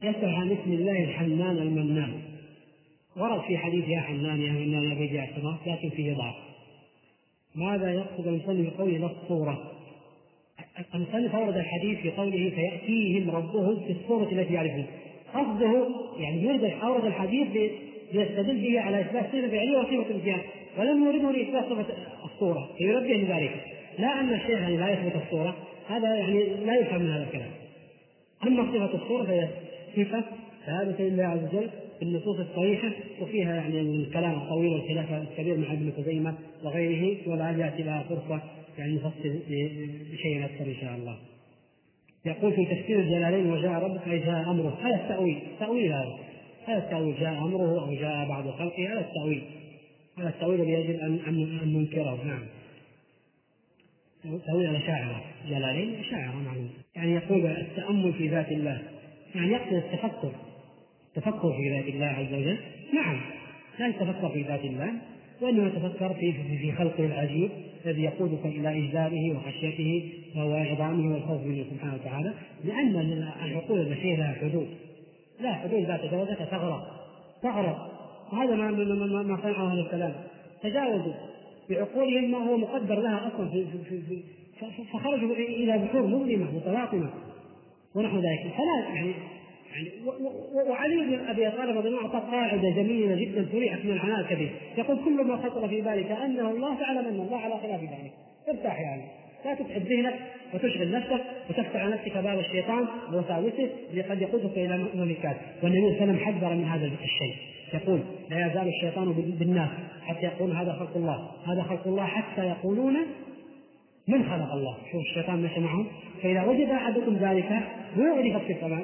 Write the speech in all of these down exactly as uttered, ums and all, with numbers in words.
يسأل عن اسم الله الحنان المنان. ورد في حديث يا حنان يا منان يا بديع السماء، لكن فيه ضعف. ماذا يقصد المصنف بقوله لا الصورة؟ المصنف أورد الحديث في قوله فيأتيهم ربهم في الصورة التي يعرفون، قصده يعني يريد أورد الحديث ليستدل به على إثبات صفة فعلية وصفة امتياز، ولم يريده لإثبات صفة الصورة، ينبه لذلك، لا أن الشيء يعني لا يثبت الصورة، هذا يعني لا يفهم من هذا الكلام. أما صفة الصورة فهي صفة ثابتة لله عز وجل في النصوص الصحيحة، وفيها يعني الكلام الطويل والخلاف الكبير مع ابن خزيمة وغيره، ولعل يأتي لها فرصة يعني نفصل بشيء أكثر إن شاء الله. يقول في تفسير الجلالين وجاء ربك أي جاء أمره، هذا التأويل، تأويل هذا هذا التأويل جاء أمره أو جاء بعض خلقه، هذا التأويل، هذا التأويل الذي يجب أن أن ننكره. نعم، تأويل الأشاعرة، جلالين أشاعرة معلوم. يعني يقول التأمل في ذات الله، يعني يقصد التفكر، التفكر في ذات الله عز وجل. نعم، لا يتفكر في ذات الله، وإنما يتفكر في في خلقه العجيب الذي يقودك إلى إجلاله وخشيته وعظامه والخوف منه سبحانه وتعالى، لأن العقول البشرية لها حدود، لا حدود ذات جوزك تغرق تغرق وهذا ما ما ما صنعه أهل الكلام، تجاوزوا بعقولهم ما هو مقدر لها أصلا في في في فخرجوا إلى بحور مظلمة متلاطمة ونحو ذلك. فلا يعني يعني وعلي بن ابي طالب رضي الله عنه اعطى قاعده جميله جدا تريحك من العناء الكبير، يقول كل ما خطر في بالك انه الله فاعلم ان الله على خلاف ذلك، ارتاح يعني، لا تتعب ذهنك وتشغل نفسك وتفتح على نفسك باب الشيطان ووساوسه اللي قد يقودك الى مهلكات. والنبي صلى الله عليه وسلم حذر من هذا الشيء، يقول لا يزال الشيطان بالناس حتى يقول هذا خلق الله هذا خلق الله حتى يقولون من خلق الله. شوف الشيطان ماشي معهم، فاذا وجد احدكم ذلك يعرف في الكلام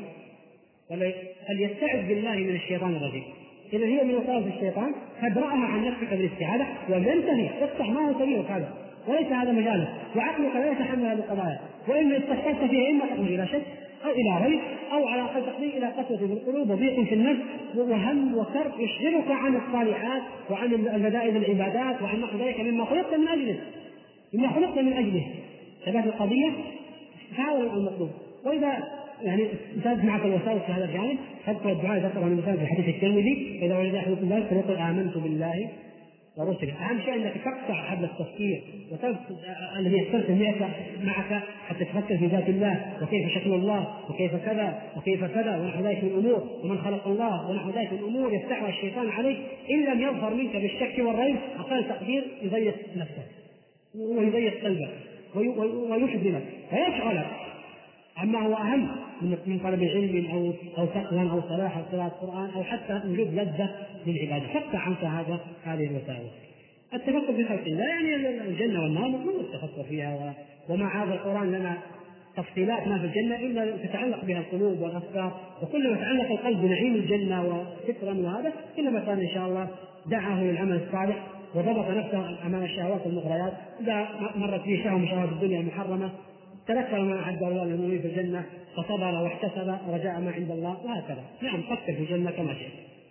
فليستعذ بالله من الشيطان الرجيم. إذا هي من وسائل الشيطان، فادرأها عن نفسك بالاستعاذة وينتهي، افتح ما هو سبيلك هذا، وليس هذا مجالك، وعقلك لا يتحمل هذه القضايا، وإن استحققت فيها إما تقضي إلى شك أو إلى غير أو على أقل تقضي إلى قسوة في القلوب وضيق في النفس وهم وكرب يشغلك عن الصالحات وعن البدائل العبادات وعن نحو ذلك مما خلقت من أجله مما خلقت من أجله. ثبات القضية حاول المطلوب. وإذا يعني انتهت معك الوساوس في هذا الجانب فاذكر الدعاء ذكره من مثال في حديث الترمذي اذا وجد احدكم ذلك فليقل امنت بالله ورسله. اهم شيء انك تقطع حبل التفكير الذي يسترسل معك حتى تفكر في ذات الله وكيف شكل الله وكيف كذا وكيف كذا ونحو ذلك من الامور ومن خلق الله ونحو ذلك من الامور يفتحها الشيطان عليك ان لم يظهر منك بالشك والريب اقل تقدير يضيق نفسك ويضيق قلبك ويحزنك ويشغلك عما هو أهم من طلب علم أو أو تقوى أو صلاح أو قراءة القرآن أو حتى وجود لذة للعبادة. فافتح عنك هذا هذه الوساوس. التفكر في خلق الله يعني الجنة والنار مطلوب التفكر فيها، ومع هذا القرآن لنا تفصيلات ما في الجنة إلا تتعلق بها القلوب والأفكار، وكلما تعلق القلب بنعيم الجنة وفكرا وهذا كلما كان إن شاء الله دعاه للعمل الصالح وضبط نفسه أمام الشهوات والمغريات. إذا مرت به شهوة من شهوات الدنيا المحرمة تذكر ما أعد الله للمؤمنين في الجنة فصبر واحتسب رجاء ما عند الله وهكذا. نعم فكر في الجنة كما شئت.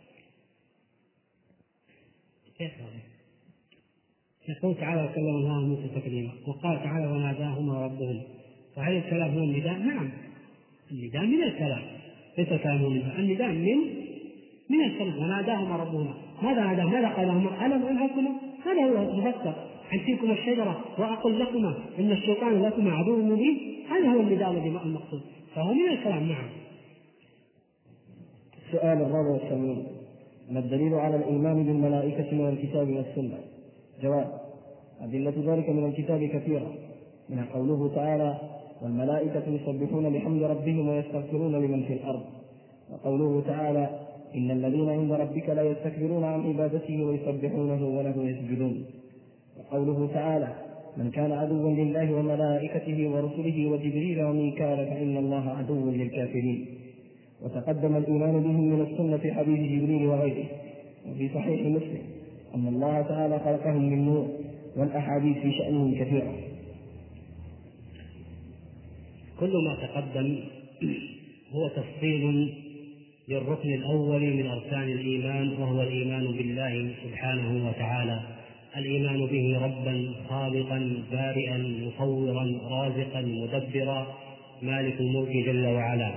يقول تعالى وكلم الله موسى تكليما، وقال تعالى وناداهما ربهم. وهل الكلام هو النداء؟ نعم النداء من الكلام، ليس الكلام هو النداء، النداء من من الكلام. وناداهما ربهما، ماذا ناداهما؟ ماذا قال لهما؟ ألم أنهكما؟ هذا هو المفسر عن تلكم الشجرة وأقل لكما إن الشيطان لكما عدو مبين، هذا هو النداء الذي المقصود، فهو من الكلام. نعم. السؤال الرابع والثمانين: ما الدليل على الإيمان بالملائكة من الكتاب والسنة؟ جواب: أدلة ذلك من الكتاب كثيرة، منها قوله تعالى: والملائكة يسبحون بحمد ربهم ويستغفرون لمن في الأرض، وقوله تعالى: إن الذين عند ربك لا يستكبرون عن عبادته ويسبحونه وله يسجدون، وقوله تعالى: من كان عدوا لله وملائكته ورسله وجبريل وميكال فإن الله عدو للكافرين. وتقدم الإيمان بهم من السنة في حديث جبريل وغيره، وفي صحيح مسلم أن الله تعالى خلقهم من نور، والأحاديث في شأنهم كثيرة. كل ما تقدم هو تفصيل للركن الأول من أركان الإيمان، وهو الإيمان بالله سبحانه وتعالى، الإيمان به ربا خالقا بارئا مصورا رازقا مدبرا مالك الملك جل وعلا.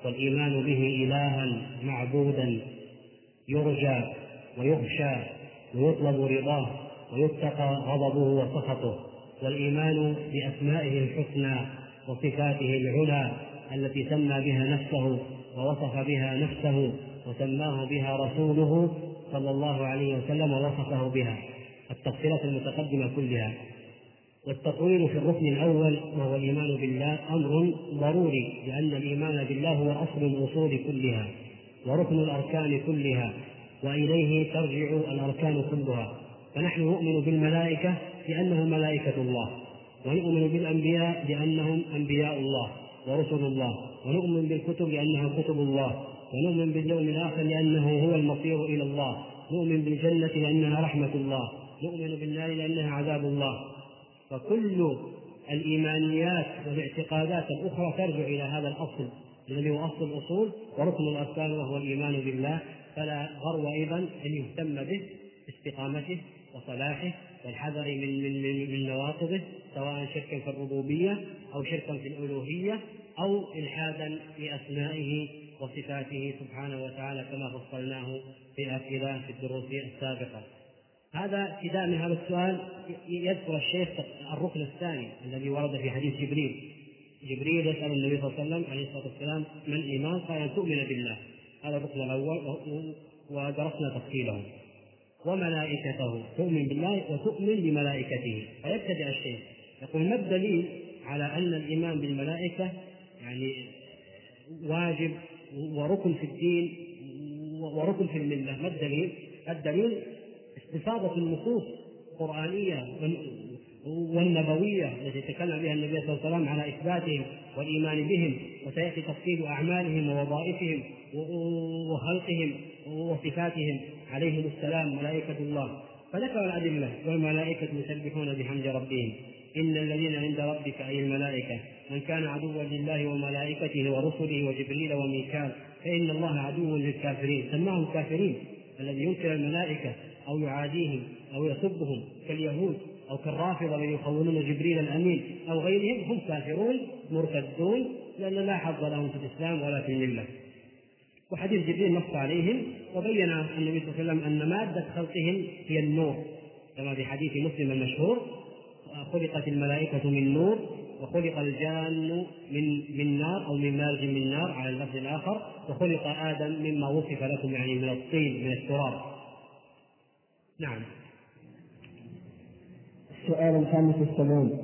والإيمان به إلها معبودا يرجى ويخشى ويطلب رضاه ويتقى غضبه وسخطه، والإيمان بأسمائه الحسنى وصفاته العلى التي سمى بها نفسه ووصف بها نفسه وسماه بها رسوله صلى الله عليه وسلم ووصفه بها، التفصيلات المتقدمة كلها. والتطويل في الركن الأول وهو الإيمان بالله أمر ضروري، لأن الإيمان بالله هو أصل الأصول كلها وركن الأركان كلها، وإليه ترجع الأركان كلها. فنحن نؤمن بالملائكة لأنهم ملائكة الله، ونؤمن بالأنبياء لأنهم أنبياء الله ورسل الله، ونؤمن بالكتب لأنها كتب الله، ونؤمن باليوم الآخر لأنه هو المصير إلى الله، نؤمن بالجنة لأنها رحمة الله، نؤمن بالنار لأنها عذاب الله. فكل الإيمانيات والاعتقادات الأخرى ترجع إلى هذا الأصل الذي هو أصل الأصول وركن الأركان وهو الإيمان بالله. فلا غرو أيضا أن يهتم به باستقامته وصلاحه والحذر من, من, من, من نواقضه، سواء شركا في الربوبية أو شركا في الألوهية أو إلحادا في أسمائه وصفاته سبحانه وتعالى كما فصلناه في الأسئلة في الدروس السابقة. هذا ابتداء من هذا السؤال يذكر الشيخ الركن الثاني الذي ورد في حديث جبريل. جبريل يسأل النبي صلى الله عليه وسلم عليه الصلاة والسلام من الإيمان؟ قال أن تؤمن بالله، هذا الركن الأول ودرسنا تفصيله. وملائكته، تؤمن بالله وتؤمن بملائكته. فيبتدئ الشيخ يقول ما الدليل على أن الإيمان بالملائكة يعني واجب وركن في الدين وركن في الملة؟ ما الدليل؟ الدليل استفاضة النصوص القرآنية والنبوية التي تكلم بها النبي صلى الله عليه وسلم على إثباتهم والإيمان بهم، وسيأتي تفصيل أعمالهم ووظائفهم وخلقهم وصفاتهم عليهم السلام ملائكة الله. فذكر الأدلة والملائكة يسبحون بحمد ربهم إن الذين عند ربك أي الملائكة من كان عدوا لله وملائكته ورسله وجبريل وميكال فإن الله عدو للكافرين. سماهم كافرين، الذي ينكر الملائكة أو يعاديهم أو يسبهم كاليهود أو كالرافضة من يخونون جبريل الأمين أو غيرهم هم كافرون مرتدون، لأن لا حظ لهم في الإسلام ولا في الملة. وحديث جبريل نص عليهم وبين النبي صلى الله عليه وسلم أن مادة خلقهم هي النور، كما في حديث مسلم المشهور خلقت الملائكة من نور وخلق الجان من من نار أو من مارج من نار على اللفظ الآخر، وخلق آدم مما وصف لكم يعني من الطين من التراب. نعم. السؤال الخامس والسبعون: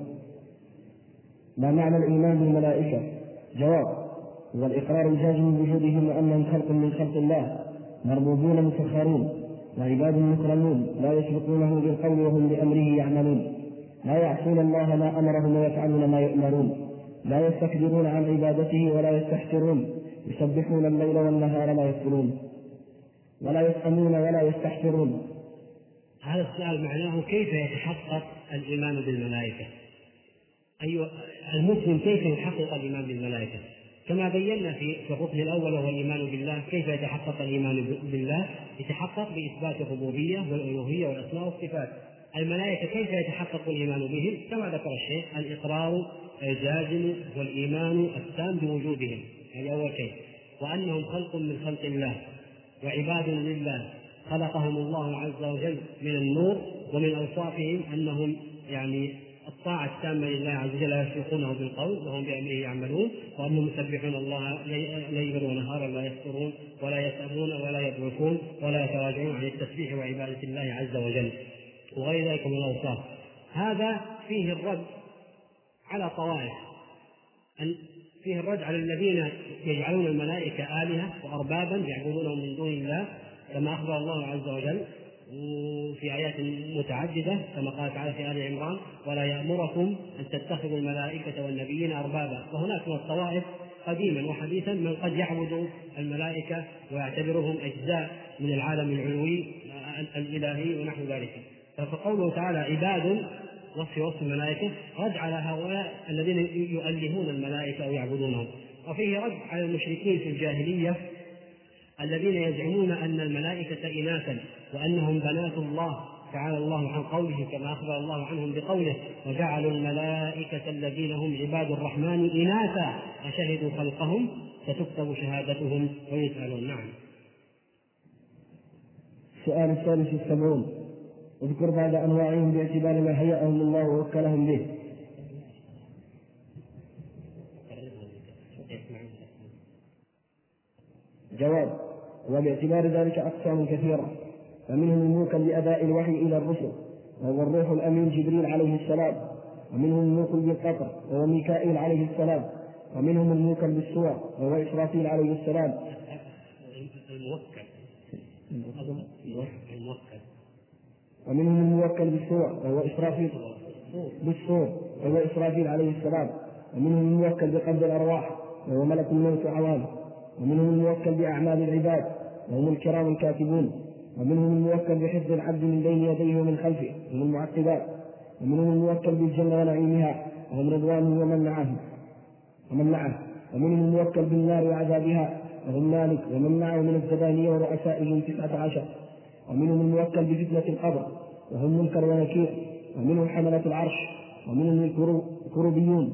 ما معنى الإيمان بالملائكة؟ جواب: هو الإقرار الجازم بوجودهم وأنهم خلق من خلق الله، مربوبون مسخرون وعباد مكرمون لا يسبقونه بالقول وهم بأمره يعملون، لا يعصون الله ما أمرهم ويفعلون ما يؤمرون، لا يستكبرون عن عبادته ولا يستحسرون، يسبحون الليل والنهار لا يفترون ولا يسأمون ولا يستحسرون. هذا السؤال معناه كيف يتحقق الإيمان بالملائكة؟ أيوة المسلم كيف يحقق الإيمان بالملائكة؟ كما بينا في الركن الأول وهو الإيمان بالله. كيف يتحقق الإيمان بالله؟ يتحقق بإثبات الربوبية والألوهية والأسماء والصفات. الملائكة كيف يتحقق الإيمان بهم؟ كما ذكر الشيخ الإقرار الجازم والإيمان التام بوجودهم، هذا أول شيء، وأنهم خلق من خلق الله وعباد لله خلقهم الله عز وجل من النور، ومن أوصافهم أنهم يعني الطاعة التامة لله عز وجل لا يسبقونه بالقول وهم بأمره يعملون، وأنهم يسبحون الله ليلا ونهارا لا يفترون ولا يسأمون ولا يضعفون ولا يتراجعون عن التسبيح وعبادة الله عز وجل وغير ذلك من الأوصاف. هذا فيه الرد على طوائف، فيه الرد على الذين يجعلون الملائكة آلهة وأربابا يعبدونهم من دون الله، كما أخبر الله عز وجل في آيات متعددة كما قال تعالى في آل عمران: ولا يأمركم أن تتخذوا الملائكة والنبيين أربابا. وهناك من الطوائف قديما وحديثا من قد يعبد الملائكة ويعتبرهم أجزاء من العالم العلوي الإلهي ونحو ذلك. فقوله تعالى عباد وصف وصف الملائكة رد على هؤلاء الذين يؤلهون الملائكة أو يعبدونهم، وفيه رد على المشركين في الجاهلية الذين يزعمون أن الملائكة إناثا وأنهم بنات الله تعالى الله عن قوله كما أخبر الله عنهم بقوله: وجعلوا الملائكة الذين هم عباد الرحمن إناثا أشهدوا خلقهم ستكتب شهادتهم ويسألون. نعم. السؤال الثالث والسبعون: اذكر بعد أنواعهم باعتبار ما هيأهم الله ووكلهم به. جواب: وباعتبار ذلك أقسام كثيرة، فمنهم الموكل بأداء الوحي إلى الرسل وهو الروح الأمين جبريل عليه السلام، ومنهم الموكل بالقطر وهو ميكائيل عليه السلام، ومنهم الموكل بالصور وهو إسرافيل عليه السلام. الموكل ومنهم الموكل بالصور وهو إسرافيل بالصور وهو إسرافيل عليه السلام، ومنهم الموكل بقبض الأرواح وهو ملك الموت وعوانه، ومنهم الموكل بأعمال العباد وهم الكرام الكاتبون، ومنهم الموكل بحفظ العبد من بين يديه ومن خلفه وهم المعقبات، ومنهم الموكل بالجنة ونعيمها وهم رضوانه ومن معه ومن معه، ومنهم الموكل بالنار وعذابها وهم مالك ومن معه من الزبانية ورؤسائهم تسعة عشر، ومنهم الموكل بفتنة القبر وهم منكر ونكير، ومنهم حملة العرش، ومنهم الكروبيون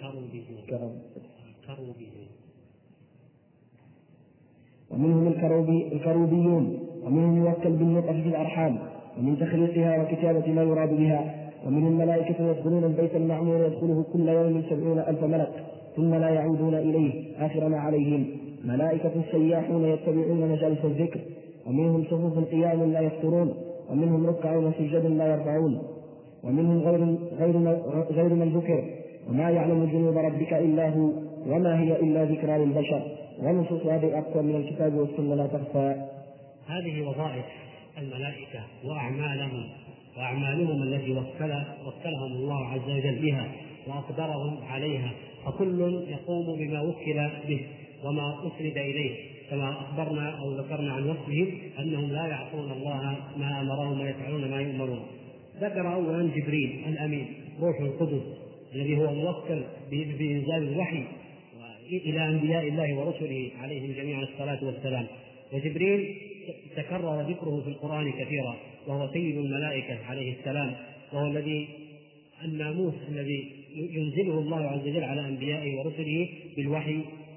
ومنهم الكروبيون، ومنهم الموكل بالنطف في الأرحام ومن تخليقها وكتابة ما يراد بها، ومنهم ملائكة يدخلون البيت المعمور يدخله كل يوم سبعون ألف ملك ثم لا يعودون إليه آخر ما عليهم، ملائكة سياحون يتبعون مجالس الذكر، ومنهم صفوف قيام لا يفترون، ومنهم ركع وسجد لا يرفعون، ومنهم غير, غير, غير من ذكر، وما يعلم جنود ربك إلا هو وما هي إلا ذكرى للبشر، ونصوص هذه الأقوى من الكتاب والسنة لا تخفى. هذه وظائف الملائكة وأعمالهم وأعمالهم التي وكل وكلهم الله عز وجل بها وأقدرهم عليها، فكل يقوم بما وكل به وما أسند إليه، كما أخبرنا أو ذكرنا عن وصفهم أنهم لا يعصون الله ما أمرهم ويفعلون ما يؤمرون. ذكر أولا جبريل الأمين روح القدس الذي هو موكل بإنزال الوحي إلى أنبياء الله ورسله عليهم جميعا الصلاة والسلام. وجبريل تكرر ذكره في القرآن كثيرا، وهو سيد الملائكة عليه السلام، وهو الذي الناموس الذي ينزله الله عز وجل على أنبيائه ورسله بالوحي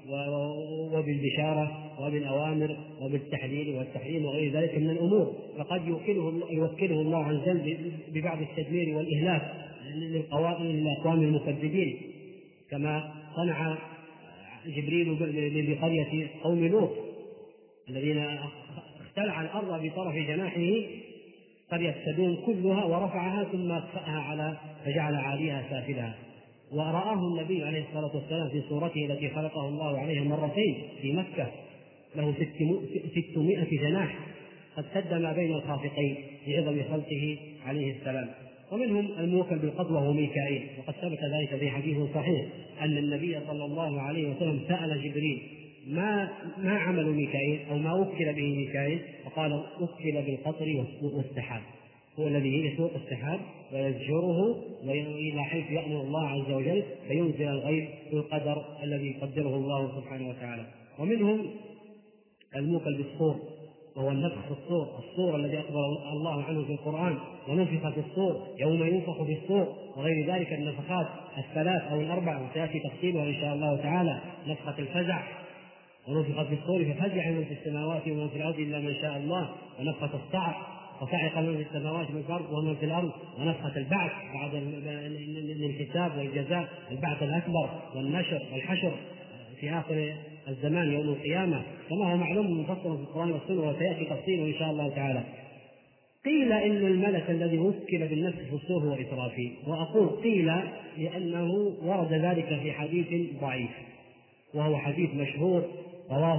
وبالبشارة وبالأوامر وبالتحليل والتحريم وغير ذلك من الأمور، فقد يوكله, يوكله الله عز وجل ببعض التدمير والإهلاك للأقوام المكذبين، كما صنع جبريل بقرية قوم لوط الذين اختلع الأرض بطرف جناحه قرية سدوم كلها ورفعها ثم اطفأها على فجعل عاليها سافلها. ورآه النبي عليه الصلاة والسلام في صورته التي خلقه الله عليها مرتين في مكة، له ستمائة جناح قد سد ما بين الخافقين لعظم خلقه عليه السلام. ومنهم الموكل بالقبض وهو ميكائيل، وقد ثبت ذلك في حديث صحيح أن النبي صلى الله عليه وسلم سأل جبريل ما ما عمل ميكائيل أو ما وكل به ميكائيل، وقال وكل بالقطر والسحاب، هو الذي يسوق السحاب ويزجره إلى حيث يأمر الله عز وجل فينزل الغيث بالقدر الذي يقدره الله سبحانه وتعالى. ومنهم الموكل بالصور وهو النفخ في الصور، الصور الذي أخبر الله عنه في القرآن ونفخ في الصور يوم ينفخ في الصور، وغير ذلك النفخات الثلاث أو الأربع وسيأتي تفصيلها إن شاء الله تعالى. نفخة الفزع ونفخ في الصور ففزع من في السماوات ومن في الأرض إلا من شاء الله، ونفخة الصعق فصعق من في السماوات من الأرض ومن في الأرض، ونفخة البعث بعد الحساب والجزاء البعث الأكبر والنشر والحشر في آخر الزمان يوم القيامة، كما هو معلوم مفصل في القرآن والسنة وسيأتي تفصيله إن شاء الله تعالى. قيل إن الملك الذي وكل بالنفخ في الصور هو إسرافيل، وأقول قيل لأنه ورد ذلك في حديث ضعيف، وهو حديث مشهور رواه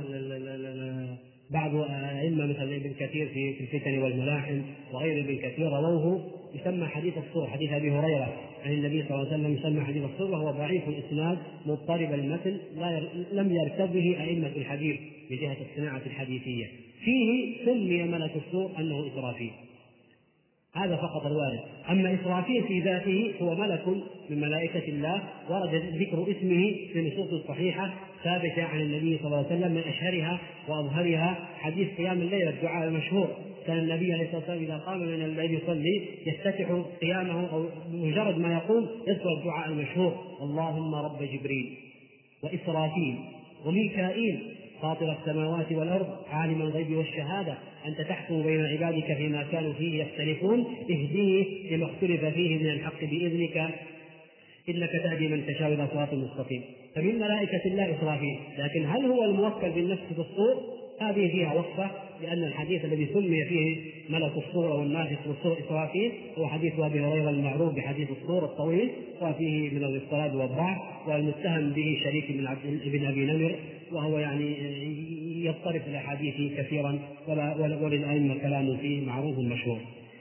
بعض أئمة مثل ابن كثير في الفتن والملاحم وغير ابن كثير رووه، يسمى حديث الصور، حديث أبي هريرة عن النبي صلى الله عليه وسلم يسمى حديث الصور، وهو ضعيف الإسناد مضطرب المتن لم يرتب به أئمة الحديث بجهة الصناعة الحديثية. فيه سمي ملك الصور أنه إسرافيل. هذا فقط الوارد. أما إسرافيل في ذاته هو ملك من ملائكة الله، ورد ذكر اسمه في النصوص الصحيحة ثابتة عن النبي صلى الله عليه وسلم، من أشهرها وأظهرها حديث قيام الليل الدعاء المشهور. كان النبي عليه الصلاة والسلام إذا قام من الليل يصلي يفتتح قيامه أو مجرد ما يقوم يذكر الدعاء المشهور: اللهم رب جبريل وإسرافيل وميكائيل فاطر السماوات والأرض عالم الغيب والشهادة أنت تحكم بين عبادك فيما كانوا فيه يختلفون اهدني لما اختلف فيه من الحق بإذنك إنك تهدي من تشاء إلى صراط مستقيم. فمن ملائكة الله إسرافيل، لكن هل هو الموكل بالنفس في الصور؟ هذه فيها وقفة، لأن الحديث الذي سمي فيه ملك الصور أو النافخ بالصور إسرافيل هو حديث أبي هريرة المعروف بحديث الصور الطويل، وفيه من الاضطراب والضعف، والمتهم به شريك بن أبي نمر، وهو يعني يضطرب الأحاديث كثيرا، وللأئمة كلام فيه معروف مشهور.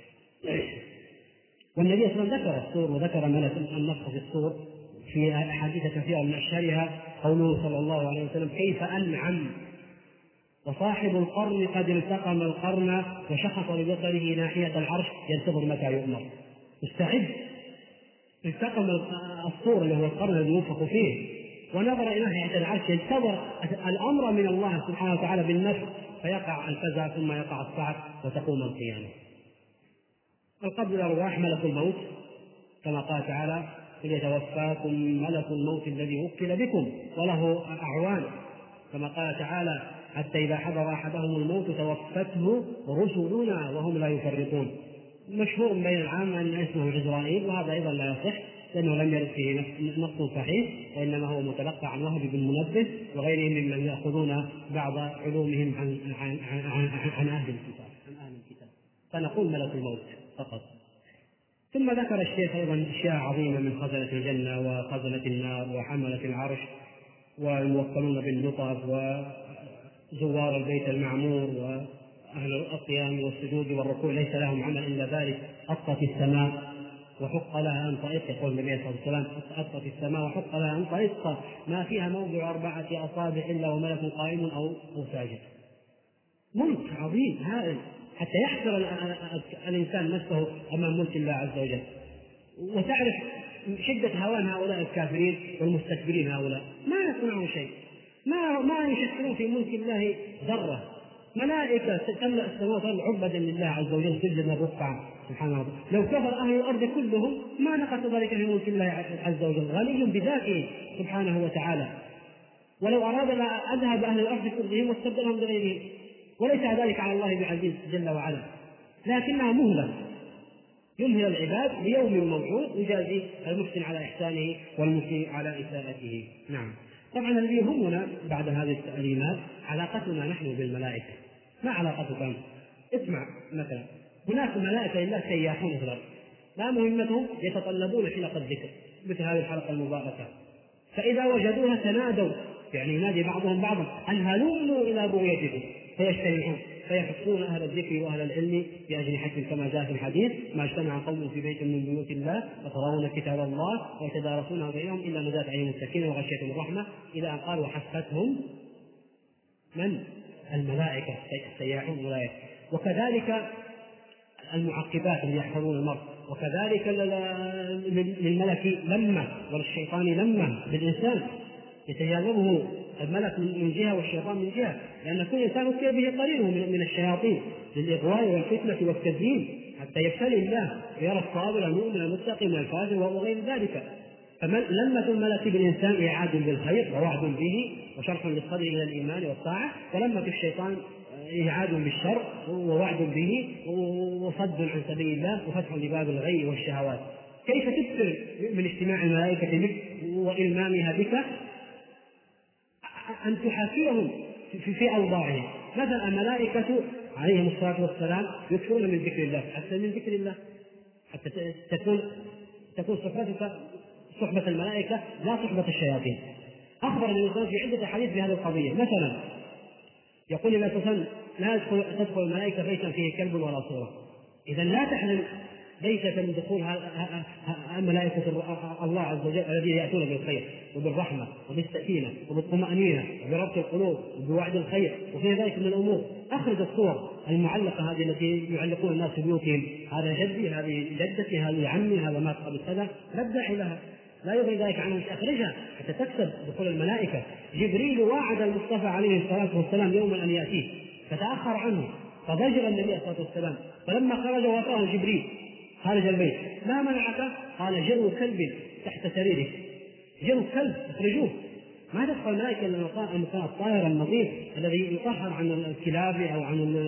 والنبي صلى الله عليه وسلم ذكر الصور وذكر ملك النفخ في الصور في أحاديث كثيرة، من أشهرها قوله صلى الله عليه وسلم: كيف أنعم وصاحب القرن قد التقم القرن وشخص ببصره ناحية العرش ينتظر متى يؤمر. مستعد، التقم الصور اللي هو القرن الذي ينفخ فيه ونظر إلى ناحية العرش ينتظر الأمر من الله سبحانه وتعالى بالنفخ، فيقع الفزع ثم يقع الصعق وتقوم القيامة. القبض الأرواح ملك الموت، كما قال تعالى: قل يتوفاكم ملك الموت الذي وكل بكم وله أعوان، كما قال تعالى: حتى إذا حضر أحدهم الموت توفته رسلنا وهم لا يفرطون. مشهور بين العام أن اسمه عزرائيل، وهذا أيضا لا يصح لأنه لم يرد فيه نص صحيح، وإنما هو متلقى عن وهب بن منبه وغيرهم ممن يأخذون بعض علومهم عن عن عن, عن أهل الكتاب عن أهل الكتاب فنقول ملك الموت فقط. ثم ذكر الشيخ أيضا أشياء عظيمة من خزنة الجنة وخزنة النار وحملة العرش والموكلون باللطف وزوار البيت المعمور وأهل القيام والسجود والركوع ليس لهم عمل إلا ذلك. أطت السماء وحق لها أن تئط، يقول النبي صلى الله عليه وسلم: أطت السماء وحق لها أن تئط ما فيها موضع أربعة أصابع إلا وملك قائم أو ساجد. ملك عظيم هائل حتى يحسر الإنسان نفسه أمام ملك الله عز وجل، وتعرف شدة هوان هؤلاء الكافرين والمستكبرين. هؤلاء ما يصنعون شيء، ما ما يشكلون في ملك الله ذرة. ملائكة تملأ السماوات عبدا لله عز وجل سجدا ركعا سبحانه وتعالى. لو كفر أهل الأرض كلهم ما نقص ذلك في ملك الله عز وجل، غني بذاته سبحانه وتعالى. ولو أراد أذهب أهل الأرض كلهم واستبدلهم بغيرهم، وليس ذلك على الله بعزيز جل وعلا، لكنها مهلة يمهل العباد ليوم موعود يجازي المحسن على إحسانه والمسيء على إساءته. نعم. طبعا الذي يهمنا بعد هذه التعليمات علاقتنا نحن بالملائكة. ما علاقتكم؟ اسمع، مثلا هناك ملائكة لله سياحون في الأرض، لا مهمتهم يتطلبون حلقة الذكر مثل هذه الحلقة المباركة، فإذا وجدوها تنادوا، يعني ينادي بعضهم بعضا: أن هلموا إلى رؤيتكم، فيجتمعون فيحثون أهل الذكر وأهل العلم بأجنحة كما جاء في الحديث: ما اجتمع قوم في بيت من بيوت الله يتلون كتاب الله ويتدارسونه بينهم إلا نزلت عليهم السكينة وغشيتهم الرحمة، إلى أن قال: وحفتهم من؟ الملائكة السياحون الملائكة. وكذلك المعقبات اللي يحفظون المرء، وكذلك للملك لمة وللشيطان لمة بالإنسان يتجاذبه الملك من جهة والشيطان من جهة، لأن كل إنسان أتي به قرينه من الشياطين للإغواء والفتنة والتزيين حتى يبتلي الله ويرى الصابر المؤمن المتقي من الفاجر وغير ذلك. فلمة الملك بالإنسان إعاد بالخير ووعد به وشرح للصدر إلى الإيمان والطاعة، ولمة الشيطان إعاد بالشر ووعد به وصد عن سبيل الله وفتح لباب الغي والشهوات. كيف تكثر من اجتماع الملائكة بك وإلمامها بك أن تحاكيهم في, في أوضاعهم؟ مثلا الملائكة عليهم الصلاة والسلام يكثرون من ذكر الله، حتى من ذكر الله حتى تكون تكون صحبتك صحبة الملائكة لا صحبة الشياطين. أخبر الإنسان في عدة حديث بهذه القضية. مثلا يقول النبي صلى الله عليه وسلم: لا تدخل الملائكة بيتا فيه كلب ولا صورة. إذا لا تحلم ليس من دخول ملائكة الله عز وجل الذين يأتون بالخير وبالرحمة وبالسكينة وبالطمأنينة وبربط القلوب وبوعد الخير وفي ذلك من الأمور. أخرج الصور المعلقة هذه التي يعلقون الناس في بيوتهم، هذا جدي، هذه جدتي، هذه عمي، هذا مات قبل كذا، لا الداعي لها، لا يغني ذلك عنه، أخرجها حتى تكسب دخول الملائكة. جبريل واعد المصطفى عليه الصلاة والسلام يوما أن يأتيه فتأخر عنه فضجر النبي عليه الصلاة والسلام، فلما خرج وأتاه جبريل خارج البيت ما منعك؟ قال جروا كلب تحت سريره، جروا كلب اخرجوه، ما تدخل الملائكة إلا المكان الطاهر النظيف الذي يطهر عن الكلاب أو عن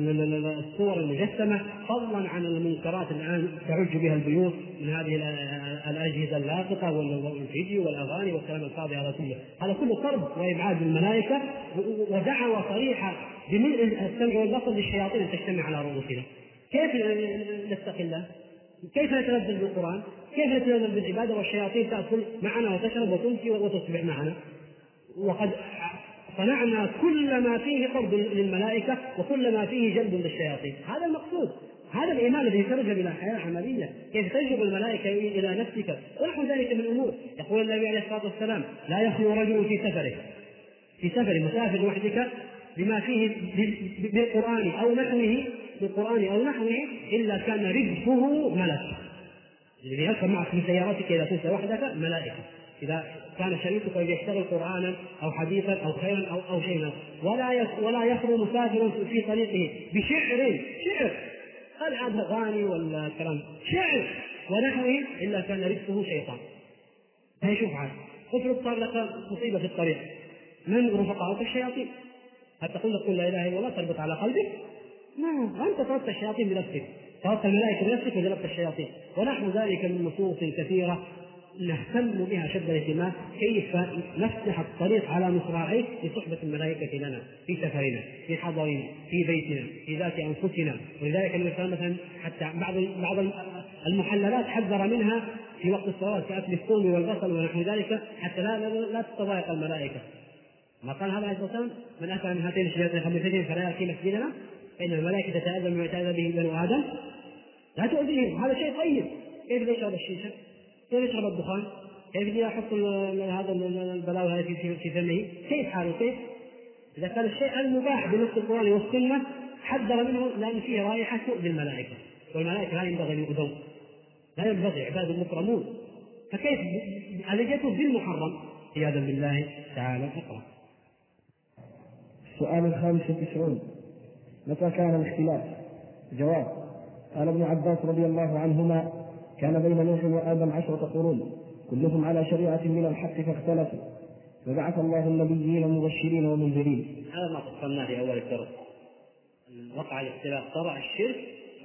الصور المجسمة، فضلا عن المنكرات الآن تعج بها البيوت من هذه الأجهزة اللاقطة والفيديو والأغاني والكلام الفاضي، هذا كله هذا كله طرد وإبعاد الملائكة ودعوة صريحة بملء السمع والبصر للشياطين أن تجتمع على رؤوسنا. كيف نتقي الله؟ كيف نتلذذ بالقرآن؟ كيف نتلذذ بالعبادة والشياطين تأكل معنا وتشرب وتمشي وتصبح معنا؟ وقد صنعنا كل ما فيه طرد للملائكة وكل ما فيه جلب للشياطين. هذا المقصود، هذا الإيمان الذي يترجم إلى حياة عملية، كيف تجلب الملائكة إلى نفسك ونحو ذلك من الأمور. يقول النبي عليه الصلاة والسلام لا يخلو رجل في سفره في سفر مسافر وحدك بما فيه بالقرآن أو نحوه بالقرآن أو نحوه إلا كان رزقه ملك. الذي يركب معك في سيارتك إذا كنت وحدك ملائكة، إذا كان شريكك يشتغل قرآنا أو حديثا أو خيرا أو أو شيئا. ولا ولا يخلو مسافر في طريقه بشعر شعر هل هذا غاني ولا كلام شعر ونحوه إلا كان رزقه شيطان. هي شوف عاد افرض صار لك مصيبة في الطريق، من رفقائك؟ الشياطين. هل تقول لك لا إله إلا الله تربط على قلبك؟ ما أنت طردت الشياطين بنفسك، طردت الملائكة بنفسك وجلبت الشياطين. ونحو ذلك من نصوص كثيرة نهتم بها شد الاهتمام، كيف نفتح الطريق على مصراعيه لصحبة الملائكة لنا في سفرنا في حضرنا في بيتنا في ذات أنفسنا. ولذلك الإنسان مثلا حتى بعض بعض المحللات حذر منها في وقت الصلاة كأكل الثوم والبصل ونحو ذلك حتى لا لا, لا تتضايق الملائكة. ما قال هذا عليه الصلاة والسلام من أتى من هاتين الشجرتين الخبيثتين فلا يأتي مسجدنا فإن الملائكة تتأذى مما يتأذى به بنو آدم لا تؤذيهم. هذا شيء طيب. كيف يشرب الشيشة؟ كيف يشرب الدخان؟ كيف يحط هذا البلاوي في فمه؟ كيف حاله؟ كيف إذا كان الشيء المباح بنص القرآن والسنة حذر منه لأن فيه رائحة تؤذي الملائكة، والملائكة لا ينبغي أن يؤذون، لا ينبغي، عباد مكرمون، فكيف أذيته بالمحرم عياذا بالله تعالى. اقرأ. السؤال الخامس والتسعون: متى كان الاختلاف؟ جواب: قال ابن عباس رضي الله عنهما: كان بين نوح وآدم عشرة قرون كلهم على شريعة من الحق فاختلفوا، فبعث الله النبيين مبشرين ومنذرين. هذا ما فصلناه في أول الدرس. وقع الاختلاف، طرأ الشرك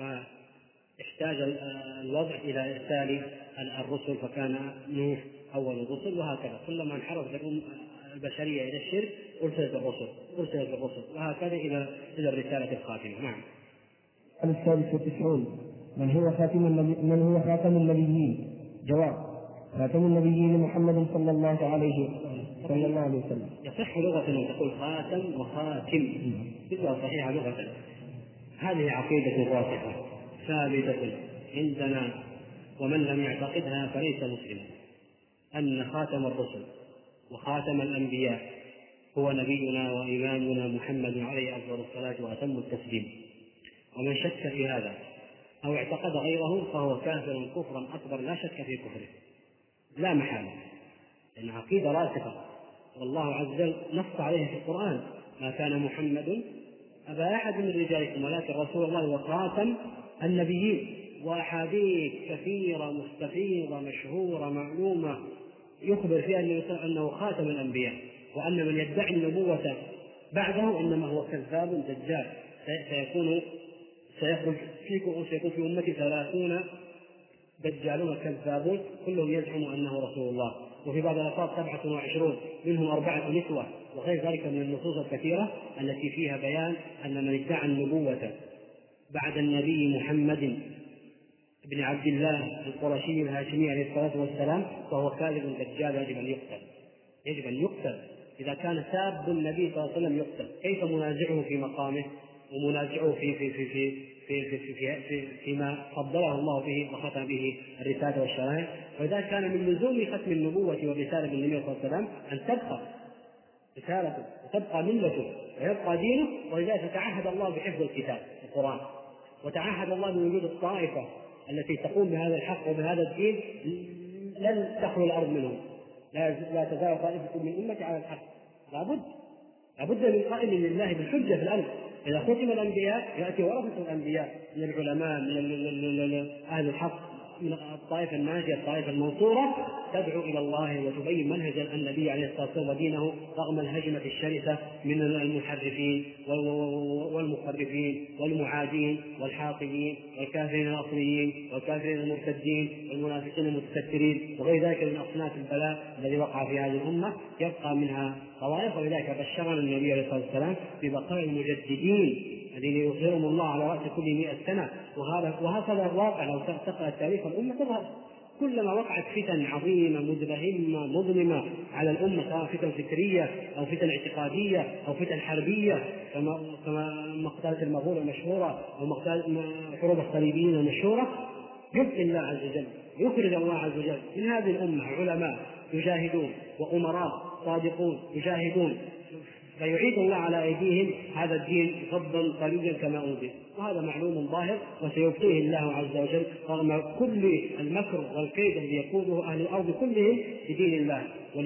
فاحتاج الوضع إلى إرسال الرسل، فكان نوح أول الرسل، وهكذا كلما انحرفت البشرية إلى الشرك أرسلت الرسل أرسلت الرسل وهكذا إلى إلى الرسالة الخاتمة. نعم. السادس والتسعون: من هو خاتم النبي من هو خاتم النبيين؟ جواب: خاتم النبيين محمد صلى الله عليه صلى الله عليه وسلم. يصح لغة أن تقول خاتم وخاتم، تبقى صحيحة لغة. هذه عقيدة راسخة ثابتة عندنا، ومن لم يعتقدها فليس مسلما، أن خاتم الرسل وخاتم الأنبياء هو نبينا وإمامنا محمد عليه أفضل الصلاة وأتم التسليم. ومن شك في هذا أو اعتقد غيره فهو كافر كفرا أكبر لا شك في كفره لا محالة، لأن عقيدة راسخة، والله عز وجل نص عليه في القرآن: ما كان محمد أبا أحد من رجالكم ولكن رسول الله وخاتم النبيين. وأحاديث كثيرة مستفيضة مشهورة معلومة يخبر فيها أنه خاتم الأنبياء، وأن من يدعي النبوة بعده إنما هو كذاب دجال. سيكون سيخرج فيكم سيكون في أمتي ثلاثون دجالون كذابون كلهم يزعم أنه رسول الله، وفي بعض الألفاظ سبعة وعشرون منهم أربعة نسوة، وغير ذلك من النصوص الكثيرة التي فيها بيان أن من ادعى النبوة بعد النبي محمد بن عبد الله القرشي الهاشمي عليه الصلاة والسلام فهو كاذب دجال يجب أن يقتل يجب أن يقتل. إذا كان ساب النبي صلى الله عليه وسلم يقتل، كيف منازعه في مقامه ومنازعوه في في في في في في في في في فيما فضله الله به وختم به الرسالة والشرائع. ولذلك كان من لزوم ختم النبوة والرسالة بالنبي صلى الله عليه وسلم أن تبقى رسالته وتبقى ملته ويبقى دينه. ولذلك تعهد الله بحفظ الكتاب القرآن، وتعهد الله بوجود الطائفة التي تقوم بهذا الحق وبهذا الدين لن تخلو الأرض منهم، لا لا تزال طائفة من أمتي على الحق. لابد لابد من قائم لله بالحجة في الأرض. إذا ختم الأنبياء يأتي ورثة الأنبياء من العلماء من أهل الحق من الطائفة الناجية الطائفة المنصورة تدعو إلى الله وتبين منهج النبي عليه الصلاة والسلام ودينه رغم الهجمة الشرسة من المحرفين والمخرفين والمعادين والحاقدين والكافرين الأصليين والكافرين المرتدين والمنافقين المتسترين وغير ذلك من أصناف البلاء الذي وقع في هذه الأمة. يبقى منها طوائف، ولذلك بشرنا النبي عليه الصلاة والسلام ببقاء المجددين الذين يظهرهم الله على رأس كل مئة سنة. وهذا وهكذا الواقع لو تقرأ تاريخ الأمة تظهر كلما وقعت فتن عظيمة مدبهمة مظلمة على الأمة، سواء فتن فكرية أو فتن اعتقادية أو فتن حربية كما كما مقتلة المغول المشهورة أو مقتلة حروب الصليبيين المشهورة، يبقي الله عز وجل يخرج الله عز وجل من هذه الأمة علماء يجاهدون وأمراء صادقون يجاهدون، فيعيد الله على أيديهم هذا الدين غضا طريا كما أوجد. وهذا معلوم ظاهر وسيبقيه الله عز وجل رغم كل المكر والكيد الذي يقوده أهل الأرض كلهم لدين الله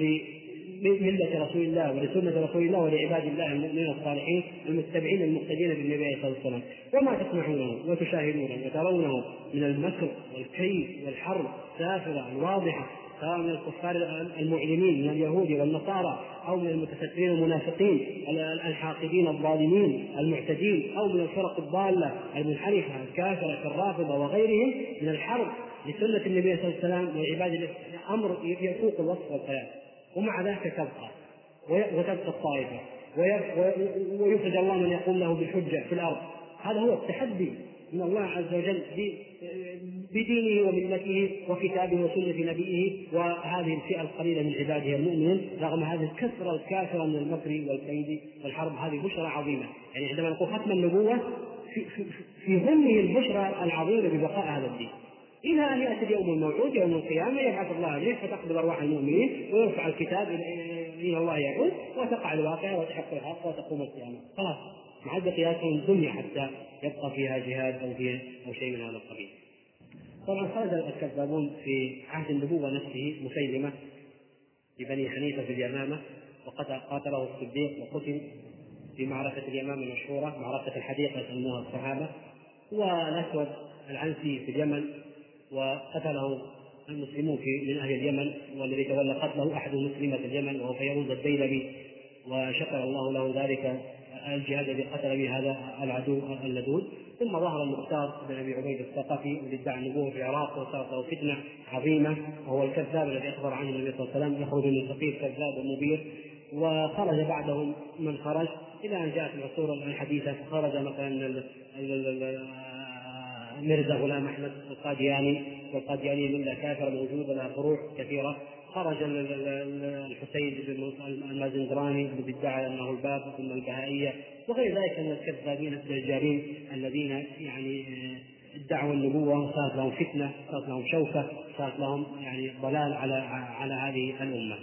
ولملة رسول الله ولسنة رسول الله ولعباد الله المؤمنين الصالحين المتبعين المقتدين بالنبي صلى الله عليه وسلم. وما تسمعونه وتشاهدونه وترونه من المكر والكيد والحرب السافرة الواضحة سواء من الكفار المعلنين من اليهود والنصارى أو من المتسترين المنافقين الحاقدين الظالمين المعتدين أو من الفرق الضالة المنحرفة الكافرة كالرافضة وغيرهم من الحرب لسنة النبي صلى الله عليه وسلم وعباد الله، أمر يفوق الوصف والخيال. ومع ذلك تبقى وتبقى الطائفة ويخرج الله من يقوم له بالحجة في الأرض. هذا هو التحدي من الله عز وجل بدينه وملته وكتابه وسنة نبيه وهذه الفئة القليلة من عباده المؤمنين رغم هذه الكثرة الكافرة من المكر والكيد والحرب. هذه بشرى عظيمة. يعني عندما نقول ختم النبوة في, في, في ظله البشرى العظيمة ببقاء هذا الدين إلى أن يأتي اليوم الموعود يوم القيامة يبعث الله به فتقبل أرواح المؤمنين ويرفع الكتاب إلى الله يعود وتقع الواقع وتحق الحق وتقوم القيامة. خلاص مع بقيات الدنيا حتى يبقى فيها جهاد أو فيها أو شيء من هذا القبيل. طبعا خرج الكذابون في عهد النبوة نفسه مسيلمة لبني حنيفة في اليمامة وقاتله الصديق وقتل في معركة اليمامة المشهورة معركة الحديقة يسموها الصحابة، والأسود العنسي في اليمن وقتله المسلمون في من أهل اليمن، والذي تولى قتله أحد مسلمة اليمن وهو فيروز الديلبي، وشكر الله له ذلك الجهاد الذي قتل به هذا العدو اللدود. ثم ظهر المختار بن ابي عبيد الثقفي الذي ادعى النبوه في العراق وصارت له فتنه عظيمه وهو الكذاب الذي اخبر عنه النبي صلى الله عليه وسلم يخرج من ثقيف كذاب ومبير. وخرج بعدهم من خرج الى ان جاءت العصور الحديثه، فخرج مثلا ميرزا غلام احمد القادياني، والقادياني مله كافره موجوده لها فروع كثيره. خرج الحسين بن المازندراني الذي ادعى انه الباب ثم البهائيه وغير ذلك من الكذابين الدجالين الذين يعني ادعوا النبوه وصارت لهم فتنه صارت لهم شوكه صارت لهم يعني ضلال على على هذه الامه.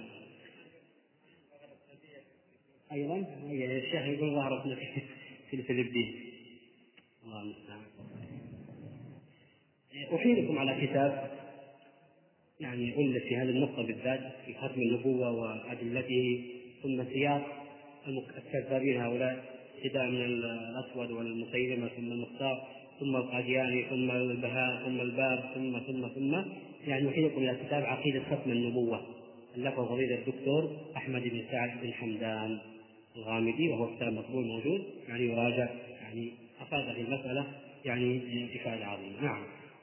ايضا الشيخ يقول ظهرت في الفلبين. الله المستعان. احيلكم على كتاب يعني ألف في هذه النقطة بالذات في ختم النبوة وأدلته ثم سياق الكذابين هؤلاء ابتداء من الأسود والمسيلمة ثم المختار ثم القادياني ثم البهاء ثم الباب ثم ثم ثم يعني أحيلكم إلى كتاب عقيدة ختم النبوة ألفه فضيلة الدكتور أحمد بن سعد بن حمدان الغامدي، وهو كتاب مطبوع موجود يعني يراجع يعني أفاد في المسألة يعني إفادة عظيمة. نعم.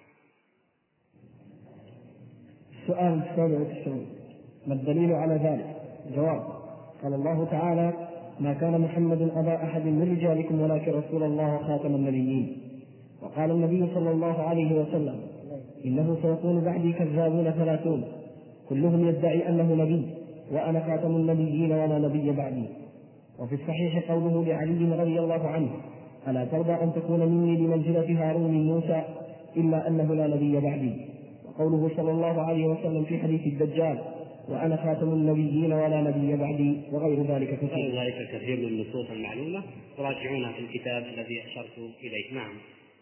السؤال السابع والتسعون: ما الدليل على ذلك؟ جواب: قال الله تعالى: ما كان محمد أبا أحد من رجالكم ولكن رسول الله خاتم النبيين. وقال النبي صلى الله عليه وسلم: إنه سيكون بعدي كذابون ثلاثون كلهم يدعي أنه نبي وأنا خاتم النبيين ولا نبي بعدي. وفي الصحيح قوله لعلي رضي الله عنه: ألا ترضى أن تكون مني بمنزلة هارون من موسى إلا أنه لا نبي بعدي. وقوله صلى الله عليه وسلم في حديث الدجال وأنا خاتم النبيين ولا نبي بعدي وغير ذلك كثير. غير ذلك كثير من النصوص المعلومة تراجعونها في الكتاب الذي أشرت إليه. نعم.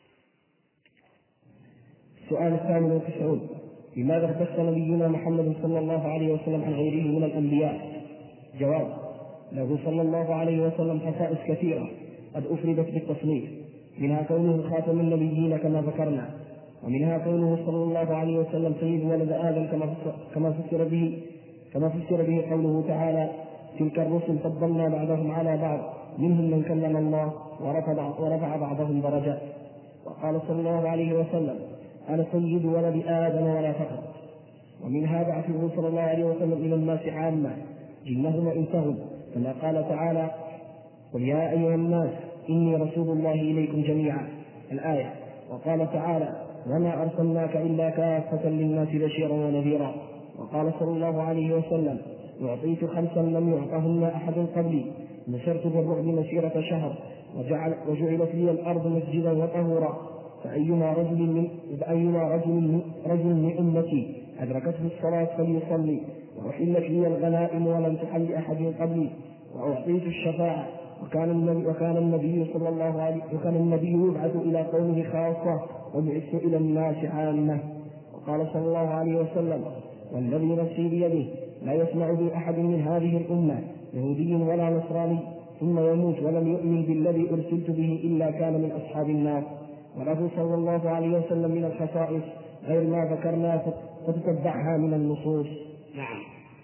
السؤال الثامن والتسعون: لماذا اختص نبينا محمد صلى الله عليه وسلم عن غيره من الأنبياء؟ جواب: له صلى الله عليه وسلم خصائص كثيرة قد أفردت بالتصنيف، منها كونه خاتم النبيين كما ذكرنا، ومنها كونه صلى الله عليه وسلم سيد ولد آدم كما فسر به كما فسر به قوله تعالى: تلك الرسل فضلنا بعضهم على بعض منهم من كلم الله ورفع بعضهم درجات. وقال صلى الله عليه وسلم: أنا سيد ولد آدم ولا فخر. ومنها بعثه صلى الله عليه وسلم إلى الناس عامة إنهم وإنسهم، كما قال تعالى: قل يا أيها الناس إني رسول الله إليكم جميعا الآية. وقال تعالى: وما أرسلناك إلا كافة للناس بشيرا ونذيرا. وقال صلى الله عليه وسلم: أعطيت خمسا لم يعطهن أحد قبلي، نشرت بالرعب مسيرة شهر، وجعل وجعلت لي الأرض مسجدا وطهورا، فأيما رجل من فأيما رجل من رجل من أمتي أدركته الصلاة فليصلي، وأحلت لي الغنائم ولم تحل لأحد قبلي، وأعطيت الشفاعة. وكان النبي وكان النبي صلى الله عليه وكان النبي يبعث إلى قومه خاصة وبعث إلى الناس عامة. وقال صلى الله عليه وسلم: والذي نفسي بيده لا يسمع بي أحد من هذه الأمة يهودي ولا نصراني ثم يموت ولم يؤمن بالذي أرسلت به إلا كان من أصحاب النار. وله صلى الله عليه وسلم من الخصائص غير ما ذكرنا فتتبعها من النصوص. نعم.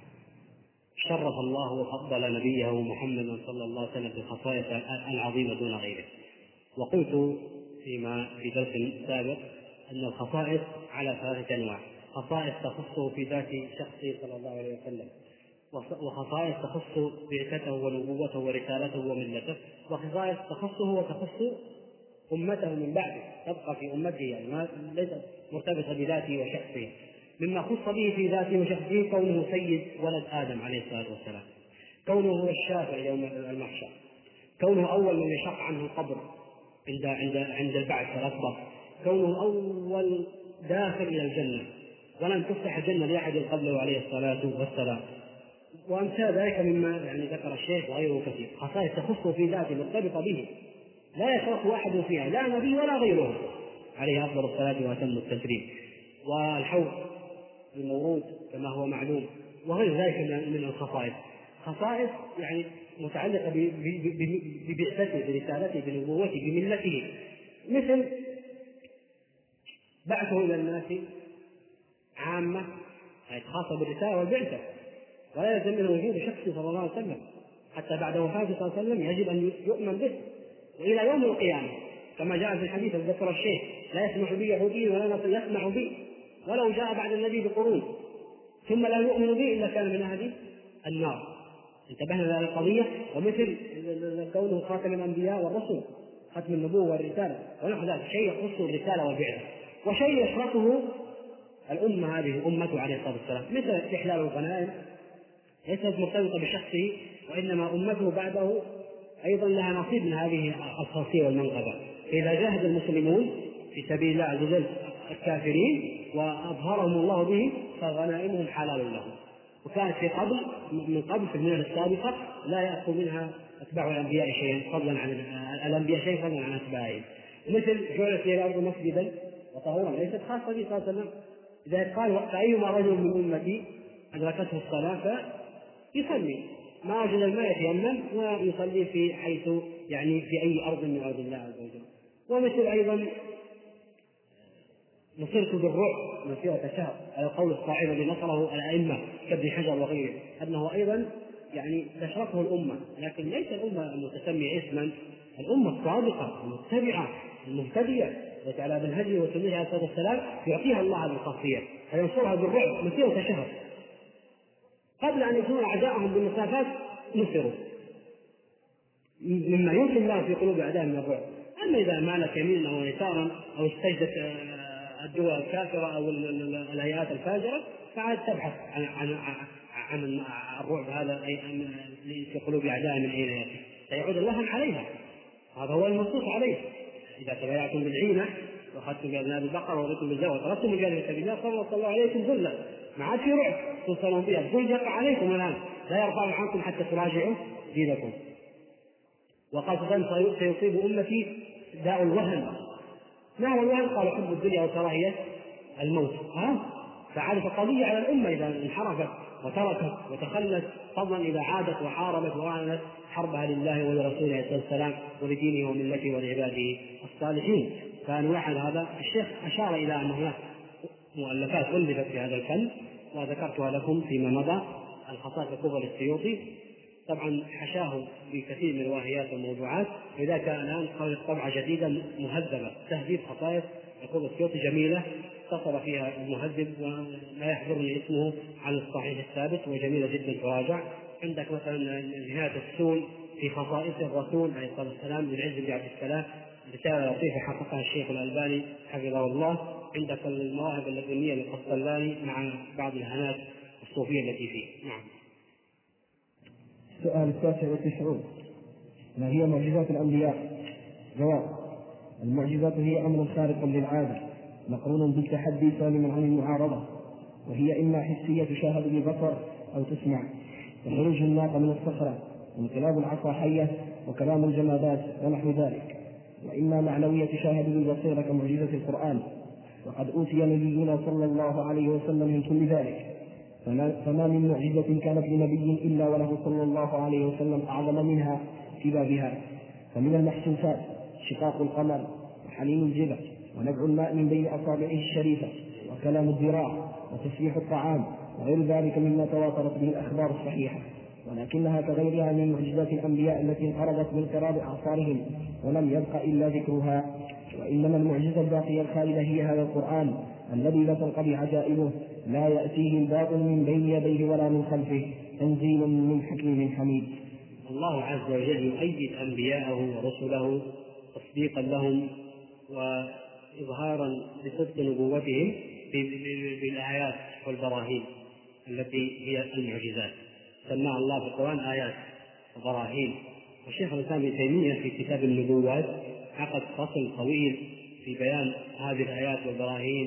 شرف الله وفضل نبيه محمد صلى الله عليه وسلم بالخصائص العظيمة دون غيره. وقلت فيما في درس سابق أن الخصائص على ثلاثة أنواع: خصائص تخصه في ذات شخصه صلى الله عليه وسلم، وخصائص تخص بعثته ونبوته ورسالته وملته، وخصائص تخصه وتخص أمته من بعده، تبقى في أمته، يعني ما ليست مرتبطة بذاته وشخصه. مما خص به في ذاته وشخصه كونه سيد ولد آدم عليه الصلاة والسلام، كونه هو الشافع يوم المحشر، كونه أول من يشق عنه القبر عند عند عند البعث الأكبر، كونه أول داخل إلى الجنة ولم تفتح الجنة لأحد قبله عليه الصلاة والسلام، وأمثال ذلك مما يعني ذكر الشيخ وغيره كثير. خصائص تخصه في ذاته مرتبطة به لا يشرك أحد فيها، لا نبي ولا غيره عليه أفضل الصلاة وأتم التسليم. والحوض المورود كما هو معلوم، وغير ذلك من الخصائص. خصائص يعني متعلقة ببعثته برسالته بنبوته بملته، مثل بعثه إلى الناس عامة، أي خاصة بالرسالة والبعثة، ولا يلزم من وجود شخص صلى الله عليه وسلم حتى بعد وفاته صلى الله عليه وسلم يجب أن يؤمن به وإلى يوم القيامة، كما جاء في الحديث الذي ذكر الشيخ: لا يسمح بي يهودي ولا نصراني يسمع بي ولو جاء بعد النبي بقرون ثم لا يؤمن به إلا كان من أهل النار. انتبهنا لهذه القضية. ومثل كونه خاتم الأنبياء والرسل، ختم النبوة والرسالة ونحو ذلك، شيء يخص الرسالة والبعثة، وشيء يشركه الأمة هذه أمته عليه الصلاة والسلام، مثل استحلال الغنائم ليست مرتبطة بشخصه، وإنما أمته بعده أيضا لها نصيب من هذه الخاصية والمنقبة. إذا جاهد المسلمون في سبيل الله عز وجل الكافرين وأظهرهم الله به فغنائمهم حلال لهم. وكانت في قبل من قبل في المئة السابقة لا يأخذ منها أتباع الأنبياء شيئا فضلا عن الأنبياء شيئا فضلا عن أتباعهم. مثل جعلت لي الأرض مسجدا وطهورا، ليست خاصة به صلى الله عليه وسلم. إذا قال: فأيما رجل من أمتي أدركته الصلاة فيصلي، ما وجد الماء يتيمم ويصلي في حيث يعني في أي أرض من أرض الله عز وجل. ومثل أيضا نصرت بالرعب مسيرة شهر، على القول الصاعد الذي نصره الأئمة كابن حجر وغيره، أنه أيضا يعني تشركه الأمة، لكن ليس الأمة المتسمية اسما، الأمة الصادقة المتبعة المهتدية التي على منهجه وسنته عليه الصلاة والسلام يعطيها الله هذه الخاصية، فينصرها بالرعب مسيرة شهر قبل أن يكون أعداءهم بالمسافات نصروا، مما يمكن الله في قلوب أعدائهم من الرعب. أما إذا مالت يمينا أو يسارا أو استجدت الدول الكافرة أو الهيئات الفاجرة فعاد تبحث عن عن عن الرعب هذا في قلوب أعدائهم من أين يأتي، سيعود اللهم عليها. هذا هو المنصوص عليه. إذا تبايعتم بالعينة وأخذتم بأذناب البقر ورضيتم بالجو وتركتم الجهل في سبيل الله صلى الله عليكم ذلا، ما عاد في رعب توصلون بها، الذل يقع عليكم الآن لا يرفع عنكم حتى تراجعوا دينكم. وقد ظن سيصيب أمتي داء الوهن. ما هو الوهن؟ قال حب الدنيا وكراهية الموت. ها فعادت قضية على الأمة إذا انحرفت وتركت وتخلت، فضلا إذا عادت وحاربت وأعلنت حربها لله ولرسوله عليه السلام ولدينه وملته ولعباده الصالحين. فنوعد هذا الشيخ أشار إلى أن هناك مؤلفات ألفت في هذا الفن وذكرتها لكم فيما مضى، الخصائص الكبرى للسيوطي، طبعا حشاه بكثير من الواهيات والموضوعات، لذلك الآن قالت طبعة جديدة مهذبة تهذيب خصائص يقول السيوطي جميلة اختصر فيها المهذب ولا يحضرني اسمه عن الصحيح الثابت وجميلة جدا تراجع. عندك مثلا نهاية السول في خصائص الرسول عليه الصلاة والسلام من عز بن عبد السلام، رسالة لطيفة حققها الشيخ الألباني حفظه الله. عندك المواهب اللدنية للقسطلاني مع بعض الهنات الصوفية التي فيه. نعم. السؤال التاسع والتسعون: ما هي معجزات الأنبياء؟ جواب: المعجزات هي أمر خارق للعادة مقرون بالتحدي سالم عن المعارضة، وهي إما حسية تشاهد بالبصر أو تسمع، وخروج الناقة من الصخرة، وانقلاب العصا حية، وكلام الجمادات ونحو ذلك، وإما معنوية تشاهد بالبصيرة كمعجزة القرآن، وقد أوتي نبينا صلى الله عليه وسلم من كل ذلك، فما من معجزة كانت لنبي إلا وله صلى الله عليه وسلم أعظم منها في بابها. فمن المحسوسات شقاق القمر وحليم الجبل ونبع الماء من بين أصابعه الشريفة وكلام الذراع وتسبيح الطعام وغير ذلك مما تواترت به الأخبار الصحيحة، ولكنها كغيرها من معجزات الأنبياء التي انقرضت من قراب أعصارهم ولم يبق إلا ذكرها. وإنما المعجزة الباقية الخالدة هي هذا القرآن الذي لا تنقضي عجائبه، لا يأتيه الباطل من بين يديه ولا من خلفه، تنزيل من حكيم حميد. الله عز وجل يؤيد أنبياءه ورسله تصديقا لهم وإظهارا لصدق نبوتهم بالآيات والبراهين التي هي المعجزات، سماها الله في القرآن آيات وبراهين. والشيخ الإسلام ابن تيمية في كتاب النبوات عقد فصل طويل في بيان هذه الآيات والبراهين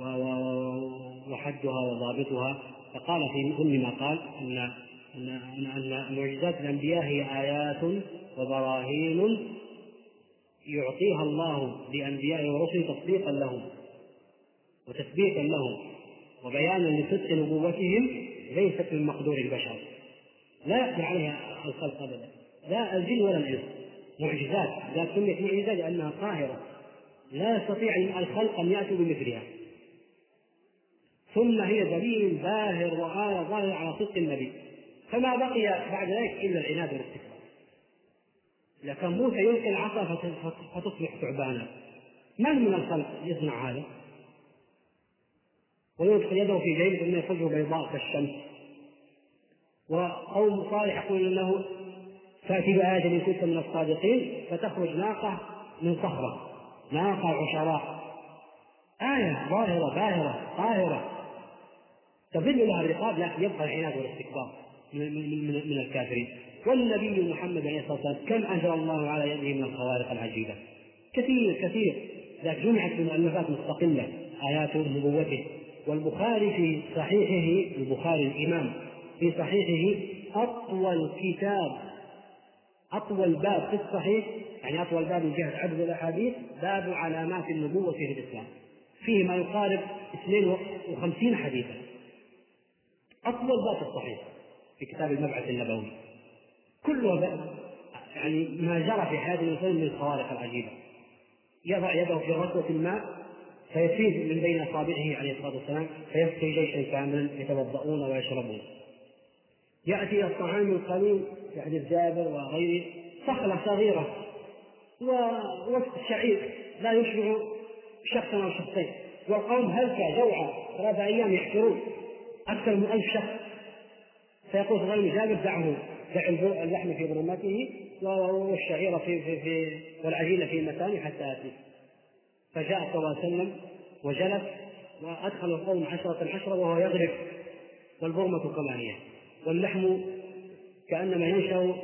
وحدها وضابطها، فقال في كل ما قال أن أن أن معجزات الأنبياء هي آيات وبراهين يعطيها الله لأنبيائه ورسله تصديقا لهم وتثبيتا لهم وبيانا لصدق نبوتهم، ليست من مقدور البشر، لا يقدر عليها الخلق أبدا، لا الجن ولا الإنس. معجزات لا سميت معجزة لأنها قاهرة لا يستطيع الخلق أن يأتوا بمثلها، ثم هي دليل باهر وآية ظاهرة على صدق النبي، فما بقي بعد ذلك إلا العناد والاستكبار. لكن موسى يلقي العصا فتصبح ثعبانا، من من الخلق يصنع هذا؟ ويدخل يده في جيبه ثم يخرجه بيضاء كالشمس. وقوم صالح يقول له فأتي بآية إن كنت من الصادقين، فتخرج ناقة من صخرة، ناقة عشراء، آية ظاهرة باهرة قاهرة تظل لها الرقاب، لكن يبقى العناد والاستكبار من, من, من الكافرين. والنبي محمد عليه الصلاة والسلام كم أجرى الله على يده من الخوارق العجيبة، كثير كثير، لكن جمعت في مؤلفات مستقلة آيات نبوته. والبخاري في صحيحه، البخاري الإمام في صحيحه أطول كتاب أطول باب في الصحيح، يعني أطول باب من جهة عدد الأحاديث، باب علامات النبوة في الإسلام، فيه ما يقارب اثنين وخمسين حديثا، أطول باب في الصحيح في كتاب المبعث النبوي، كله يعني ما جرى في حياة الإنسان من الخوارق العجيبة. يضع يده في ركوة الماء فيفيض من بين أصابعه عليه الصلاة والسلام فيسقي جيشا كاملا يتوضؤون ويشربون. يأتي الطعام القليل في حديث جابر وغيره صخرة صغيرة ووسط شعير لا يشبع شخصا أو شخصين، والقوم هلكة جوعى ثلاثة أيام يحفرون أكثر من ألف شخص، فيقول غير جابر دعه دع اللحم في برمته والشعير في, في, في والعجين في مكانه حتى آتي. فجاء صلى الله عليه وسلم وجلس وأدخل القوم عشرة عشرة وهو يضرب والبرمة ثمانية واللحم كأنما ينشأ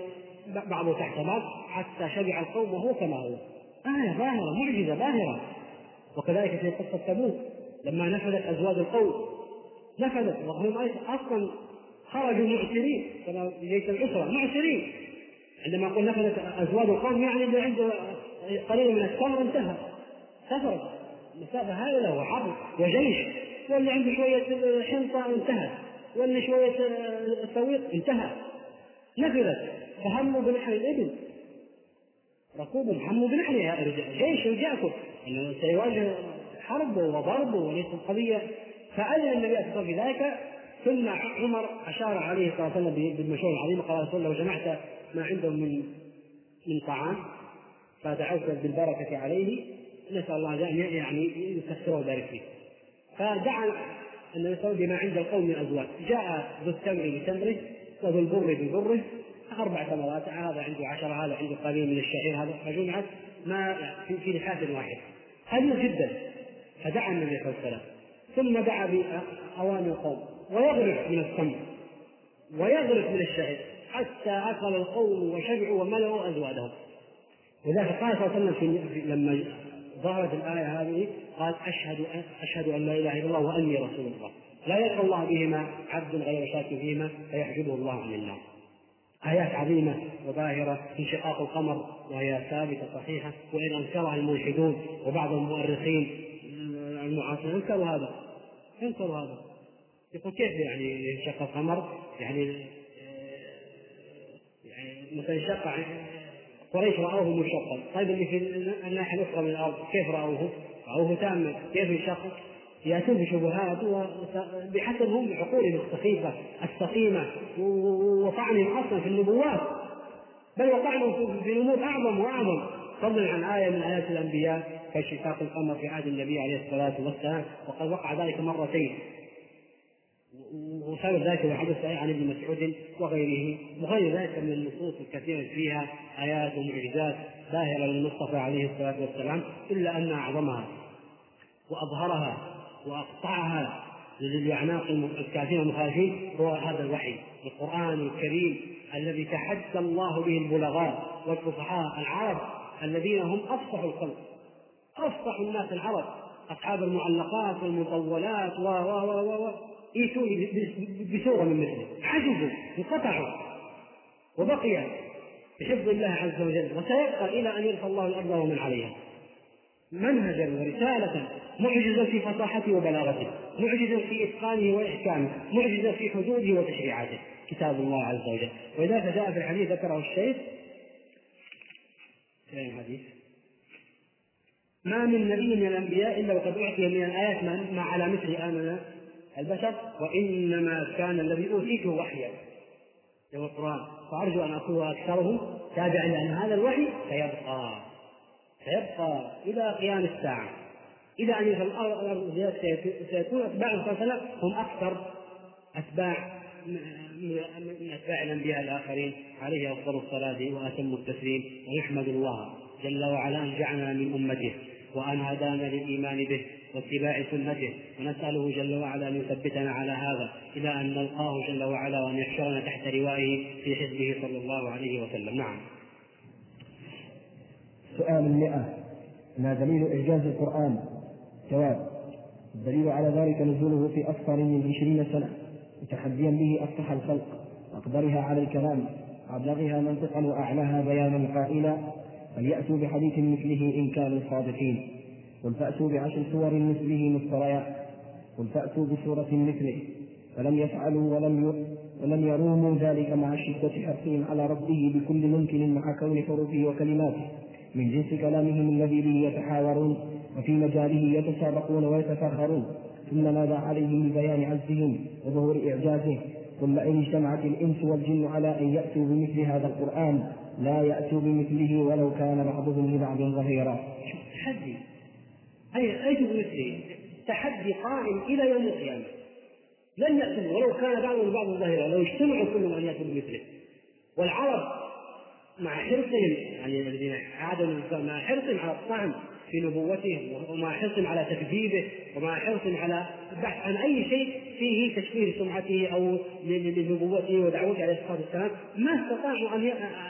بعضه تحت بعض حتى شبع القوم وهو كما هو. آية ظاهرة معجزة باهرة. وكذلك في قصة تبوك لما نفذت أزواج القوم نفذت وهم أصلا خرجوا معسرين كما جيش الأسرة معسرين. عندما أقول نفذت أزواج القوم يعني اللي عنده قليل من التمر انتهى سفر مسافة هائلة وحرب وجيش، واللي عنده شوية حنطة انتهى، واللي شوية سويق انتهى. نفذت فهموا بنحر الإبل ركوبهم هموا بنحرها جيش يجاكم انه سيواجه حرب وضرب وليس القضية. فأذن النبي صلى الله عليه وسلم بذلك. ثم عمر أشار عليه صلى الله عليه وسلم بالمشورة العظيمة قال رسول الله لو جمعت ما عندهم من من طعام فدعوت بالبركة عليه نسأل الله يعني يكثره ويبارك فيه. فدعا النبي صلى الله عليه وسلم بما عند القوم من أزواج. جاء ذو التمر بتمره وذو البر ببره أربع ثمرات، هذا عنده عشرة هذا عنده قليل من الشعير هذا فجمعت ما في في لحاف واحد قليل جدا. فدعا النبي صلى الله عليه وسلم ثم دعا بأواني القوم ويغرف من التمر ويغرف من الشعير حتى أكل القوم وشبعوا وملأوا أزوادهم. وذلك قال صلى الله عليه وسلم لما ظهرت الآية هذه قال أشهد أشهد أن لا إله إلا الله وأني رسول الله لا يلقى الله بهما عبد غير شاك فيهما فيحجبه الله عن النار. آيات عظيمة وباهرة. انشقاق القمر وهي ثابتة صحيحة وإن أنكرها الملحدون وبعض المؤرخين المعاصرين انكروا هذا انكروا هذا يقول كيف يعني ينشق القمر يعني يعني مثلا انشق قريش رأوه منشقا. طيب اللي في الناحية الأخرى من الأرض كيف رأوه؟ رأوه تاما كيف ينشق؟ يأتون بشبهات بحسب هم عقولهم السخيفة السقيمة وطعنهم أصلا في النبوات بل وطعنهم في أمور أعظم وأعظم فضلا عن آية من آيات الأنبياء كانشقاق القمر في عهد النبي عليه الصلاة والسلام وقد وقع ذلك مرتين وسبب ذلك وحدث عن ابن مسعود وغيره وغير ذلك من النصوص الكثيرة فيها آيات ومعجزات باهرة للمصطفى عليه الصلاة والسلام إلا أن أعظمها وأظهرها وأقطعها للأعناق الكافرين المخالفين هو هذا الوحي القرآن الكريم الذي تحدى الله به البلغاء والفصحاء العرب الذين هم أفصح الخلق أفصح الناس العرب أصحاب المعلقات والمطولات و و و و يأتون بسورة من مثله عجزوا انقطعوا وبقي بحفظ الله عز وجل وسيبقى إلى أن يرث الله الأرض ومن عليها منهجا ورسالة معجزا في فصاحته وبلاغته معجزا في إتقانه وإحكامه معجزا في حدوده وتشريعاته كتاب الله عز وجل. ولذلك جاء في الحديث ذكره الشيخ في الحديث ما من نبي من الأنبياء إلا وقد أعطي من الآيات ما على مثل آمن البشر وإنما كان الذي أوتيته وحيا هو القرآن فأرجو أن أكون أكثرهم تابعا لأن هذا الوحي سيبقى سيبقى إلى قيام الساعة إلى أن يصل الأرض سيكون أتباع صلى الله عليه وسلم هم أكثر أتباع من أتباع الأنبياء الآخرين عليه أفضل الصلاة وأتم التسليم. ونحمد الله جل وعلا أن جعلنا من أمته وأن هدانا للإيمان به واتباع سنته ونسأله جل وعلا أن يثبتنا على هذا إلى أن نلقاه جل وعلا وأن يحشرنا تحت روائه في حزبه صلى الله عليه وسلم. نعم. سؤال المئة ما دليل إعجاز القرآن؟ جواب الدليل على ذلك نزوله في أكثر من عشرين سنة وتحديا به أفصح الخلق وأقدرها على الكلام وأبلغها منطقا وأعلاها بيانا قائلا فليأتوا بحديث مثله إن كانوا صادقين قل فأتوا بعشر سور مثله مفتريات قل فأتوا بسورة مثله فلم يفعلوا ولم ولم يروموا ذلك مع شدة حرصهم على ربه بكل ممكن مع كون حروفه وكلماته من جنس كلامهم الذي به يتحاورون وفي مجاله يتسابقون ويتفاخرون ثم نادى عليهم ببيان عزهم وظهور إعجازه ثم إن اجتمعت الإنس والجن على أن يأتوا بمثل هذا القرآن لا يأتوا بمثله ولو كان بعضهم لبعض ظهيرا. تحدي أي أي بمثله تحدي قائم إلى يوم القيامة لن يأتوا ولو كان بعضهم لبعض ظهيرا لو اجتمعوا كلهم أن يأتوا بمثله. والعرب مع حرصهم يعني الذين عادوا مع حرصهم على الطعن في نبوته ومع حرصهم على تكذيبه ومع حرصهم على البحث عن أي شيء فيه تشويه سمعته أو لنبوته ودعوته عليه الصلاة والسلام ما استطاعوا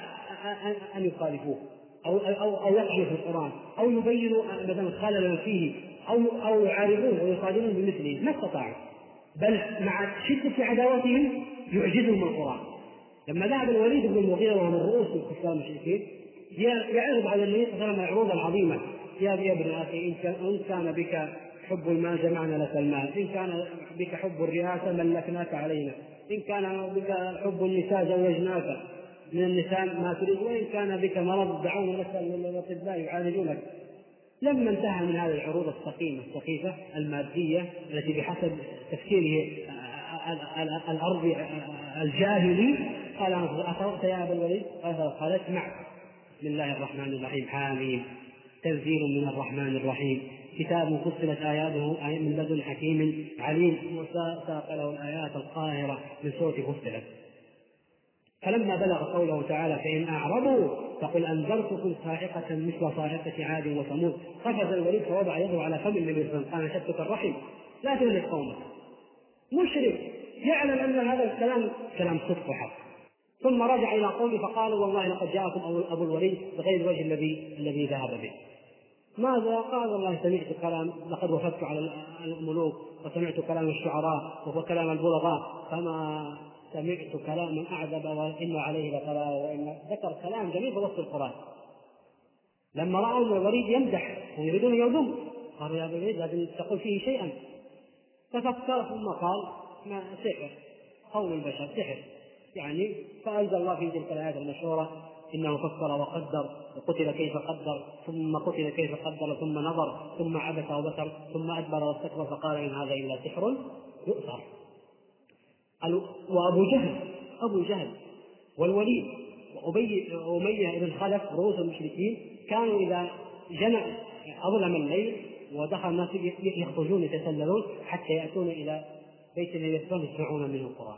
أن يخالفوه أو أو أو يطعنوا في القرآن أو يبينوا مثلا خللا فيه أو أو يعارضون أو يصادمون بمثله، ما استطاعوا، بل مع شدة عداوتهم يعجزهم القرآن. لما ذهب الوليد بن المغيرة وهو من رؤوس الكفار المشركين يعرض على النبي صلى الله عليه وسلم عروضا عظيمة: يا ابن أخي إن كان بك حب المال جمعنا لك المال، إن كان بك حب الرئاسة ملكناك علينا، إن كان بك حب النساء زوجناك من النساء ما تريد، وإن كان بك مرض دعونا نسأل الأطباء يعالجونك. لما انتهى من هذه العروض السقيمة السخيفة المادية التي بحسب تفكيره الأرض الجاهلي قال: أخذت يا أبا الوليد؟ قال: اسمع، بسم الله الرحمن الرحيم، حاميم، تنزيل من الرحمن الرحيم، كتاب فصلت آياته من لدن حكيم عليم، وساق له الآيات القاهرة من سورة فصلت. فلما بلغ قوله تعالى: فإن أعرضوا فقل أنذرتكم صاعقة مثل صاعقة عاد وثمود، قفز الوليد فوضع يده على فم النبي صلى الله عليه وسلم قال: شتت الرحم، لا تهلك قومك. مشرك يعلم أن هذا الكلام كلام صدق وحق. ثم رجع إلى قومه فقالوا: والله لقد جاءكم أبو الوليد بغير الوجه الذي الذي ذهب به. ماذا قال؟ والله سمعت كلام، لقد وفدت على الملوك وسمعت كلام الشعراء وهو كلام البلغاء، فما سمعت كلاما أعذب وإن عليه لتلا، وإن ذكر كلام جميل بوصف القرآن. لما رأوا الوليد يمدح ويريدون يوذم قالوا: يا الوليد لازم تقول فيه شيئا. تفكر ثم قال: ما سحر، قول البشر سحر يعني. فأنزل الله في تلك الآيات المشهورة: إنه فكر وقدر وقتل كيف قدر ثم قتل كيف قدر ثم نظر ثم عبس وبصر ثم أدبر واستكبر فقال: إن هذا إلا سحر يؤثر. وأبو جهل أبو جهل والوليد وأمية بن خلف رؤوس المشركين كانوا إذا جنى أظلم الليل ودخل الناس يخرجون يتسللون حتى يأتون إلى بيت النبي صلى الله عليه وسلم يسمعون منه القرآن،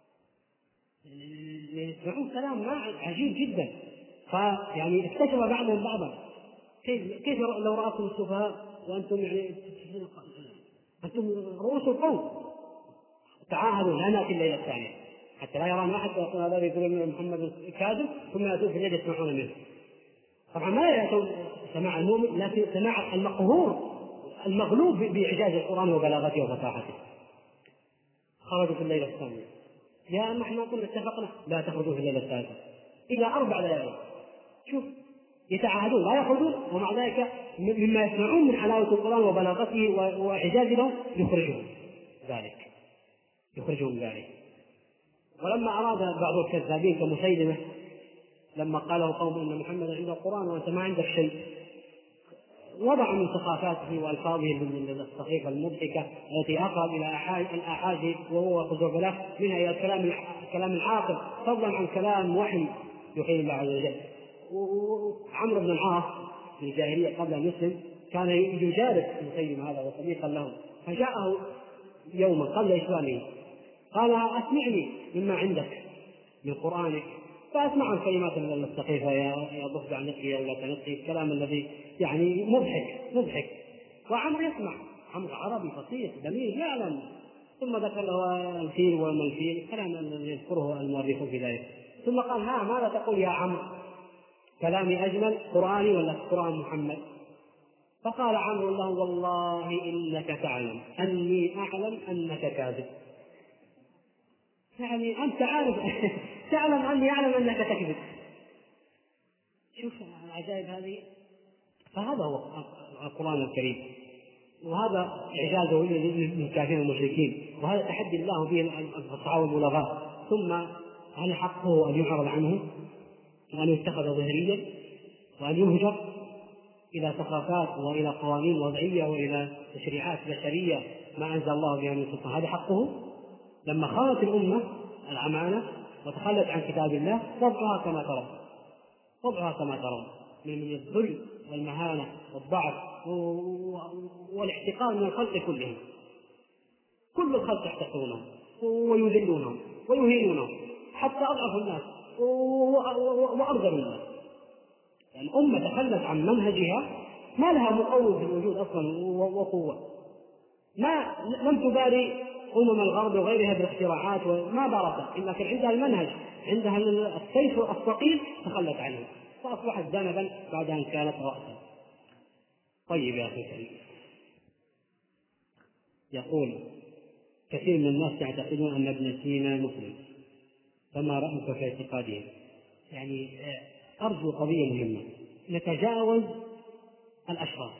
يسمعون كلام عجيب جدا. فيعني اكتشف بعضهم بعضا: كيف كيف لو رأتم السفهاء وأنتم يعني أنتم رؤوس القوم، تعاهدوا لا نأتي الليلة الثانية حتى لا يرى ما حتى يقول هذا يقول من محمد كاذب ثم يأتون في الليل يسمعون منه. طبعا ما يأتون سماع المؤمن لكن سماع المقهور المغلوب بإعجاز القرآن وبلاغته وفصاحته. خرجوا في الليلة الثانية: يا نحن كنا اتفقنا لا تخرجوا في الليلة الثالثة إلى أربع ليالي. شوف، يتعاهدون لا يخرجون، ومع ذلك مما يسمعون من حلاوة القرآن وبلاغته وإعجازه يخرجهم ذلك يخرجهم ذلك. ولما أراد بعض الكذابين كمسيلمة لما قاله قوم إن محمد عنده القرآن وأنت ما عندك شيء، وضع من ثقافاته وألفاظه الصحيحة المضحكة التي أقرب إلى الأحاديث وهو خزعبلات منها إلى الكلام الكلام العاقل فضلا عن كلام وحي يحيي الله عز وجل. وعمرو بن العاص في الجاهلية قبل أن يسلم كان يجالس مسيلمة هذا وصديقا له، فجاءه يوما قبل إسلامه قال: أسمعني مما عندك من قرآنك. فأسمع الكلمات السخيفة: يا ضفدع نقي ولا تنقي، الكلام الذي يعني مضحك مضحك وعمر يسمع، عمر عربي فصيح دليل يعلم. ثم ذكر له الفيل وما الفيل، الكلام الذي يذكره المؤرخون في ذلك. ثم قال: ها ماذا تقول يا عمرو؟ كلامي أجمل قرآني ولا قرآن محمد؟ فقال عمرو له: والله إنك تعلم أني أعلم أنك كاذب. يعني أنت عارف تعلم أني أعلم أنك تكذب. شوف العجائب هذه. فهذا هو القرآن الكريم، وهذا إعجازه للكافرين المشركين، وهذا تحدي الله به الفصحاء والبلغاء. ثم هل حقه أن يعرض عنه وأن يتخذ ظهريا وأن يهجر إلى ثقافات وإلى قوانين وضعية وإلى تشريعات بشرية ما أنزل الله بها من سلطان؟ هذا حقه. لما خانت الأمة الأمانة وتخلت عن كتاب الله وضعها كما ترى وضعها كما ترى من الذل والمهانة والضعف والاحتقار من الخلق كلهم. كل الخلق يحتقرونهم ويذلونهم ويهينونهم حتى أضعف الناس وأرذل الناس. الأمة تخلت عن منهجها، ما لها مقوم في الوجود أصلا وقوة، ما لم تباري أمم الغرب وغيرها بالاختراعات وما بارتها، إلا كان عندها المنهج عندها السيف الثقيل تخلت عنه فأصبحت ذنبا بعد أن كانت رأسا. طيب يا أخي الكريم، يقول كثير من الناس يعتقدون أن ابن سينا مسلم، فما رأيك في اعتقادهم؟ يعني أرجو قضية مهمة، نتجاوز الأشخاص،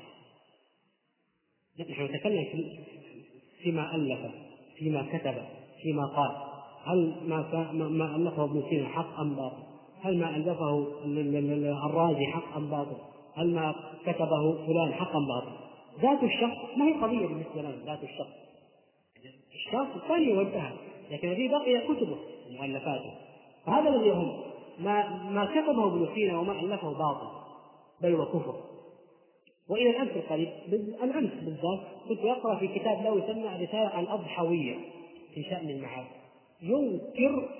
نحن نتكلم فيما ألف، فيما كتب، فيما قال. هل ما ما ألفه ابن سينا حق أم باطل؟ هل ما ألفه الرازي حق أم باطل؟ هل ما كتبه فلان حق أم باطل؟ ذات الشخص ما هي قضية بالنسبة لنا، ذات الشخص الشخص الثاني وانتهى، لكن الذي بقي كتبه ومؤلفاته، فهذا الذي هم ما ما كتبه ابن سينا وما ألفه باطل بل وكفر. وإلى الأمس القريب، الأمس بالذات كنت أقرأ في كتاب له يسمى رسالة الأضحوية في شأن المعاد، ينكر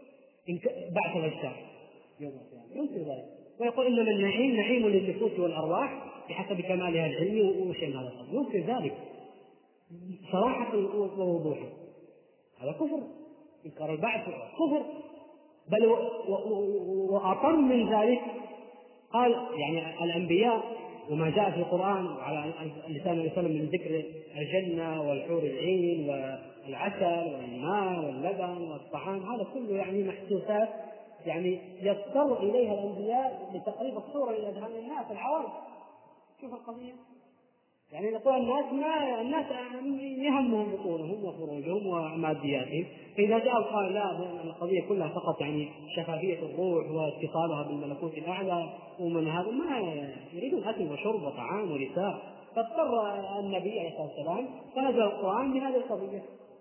بعث الأجسام، ينكر ذلك ويقول إنما النعيم نعيم للنفوس والأرواح بحسب كمالها العلمي وشيء من هذا القبيل، ينكر ذلك صراحة ووضوحا. هذا كفر، إنكار البعث كفر. بل وأطر من ذلك قال يعني الأنبياء وما جاء في القرآن على لسان النبي صلى الله عليه وسلم من ذكر الجنة والحور العين والعسل والماء واللبن والطعام، هذا كله يعني محسوسات يعني يضطر إليها الأنبياء لتقريب الصورة إلى أذهان الناس العوام. شوف القضية، يعني نقول الناس ما الناس يهمهم بطونهم وفروجهم ومادياتهم، فإذا جاء قال لا القضية كلها فقط يعني شفافية الروح واتصالها بالملكوت الأعلى ومن هذا ما يريدون أكل وشرب وطعام ونساء، فاضطر النبي عليه الصلاة والسلام فنزل القرآن بهذه القضية.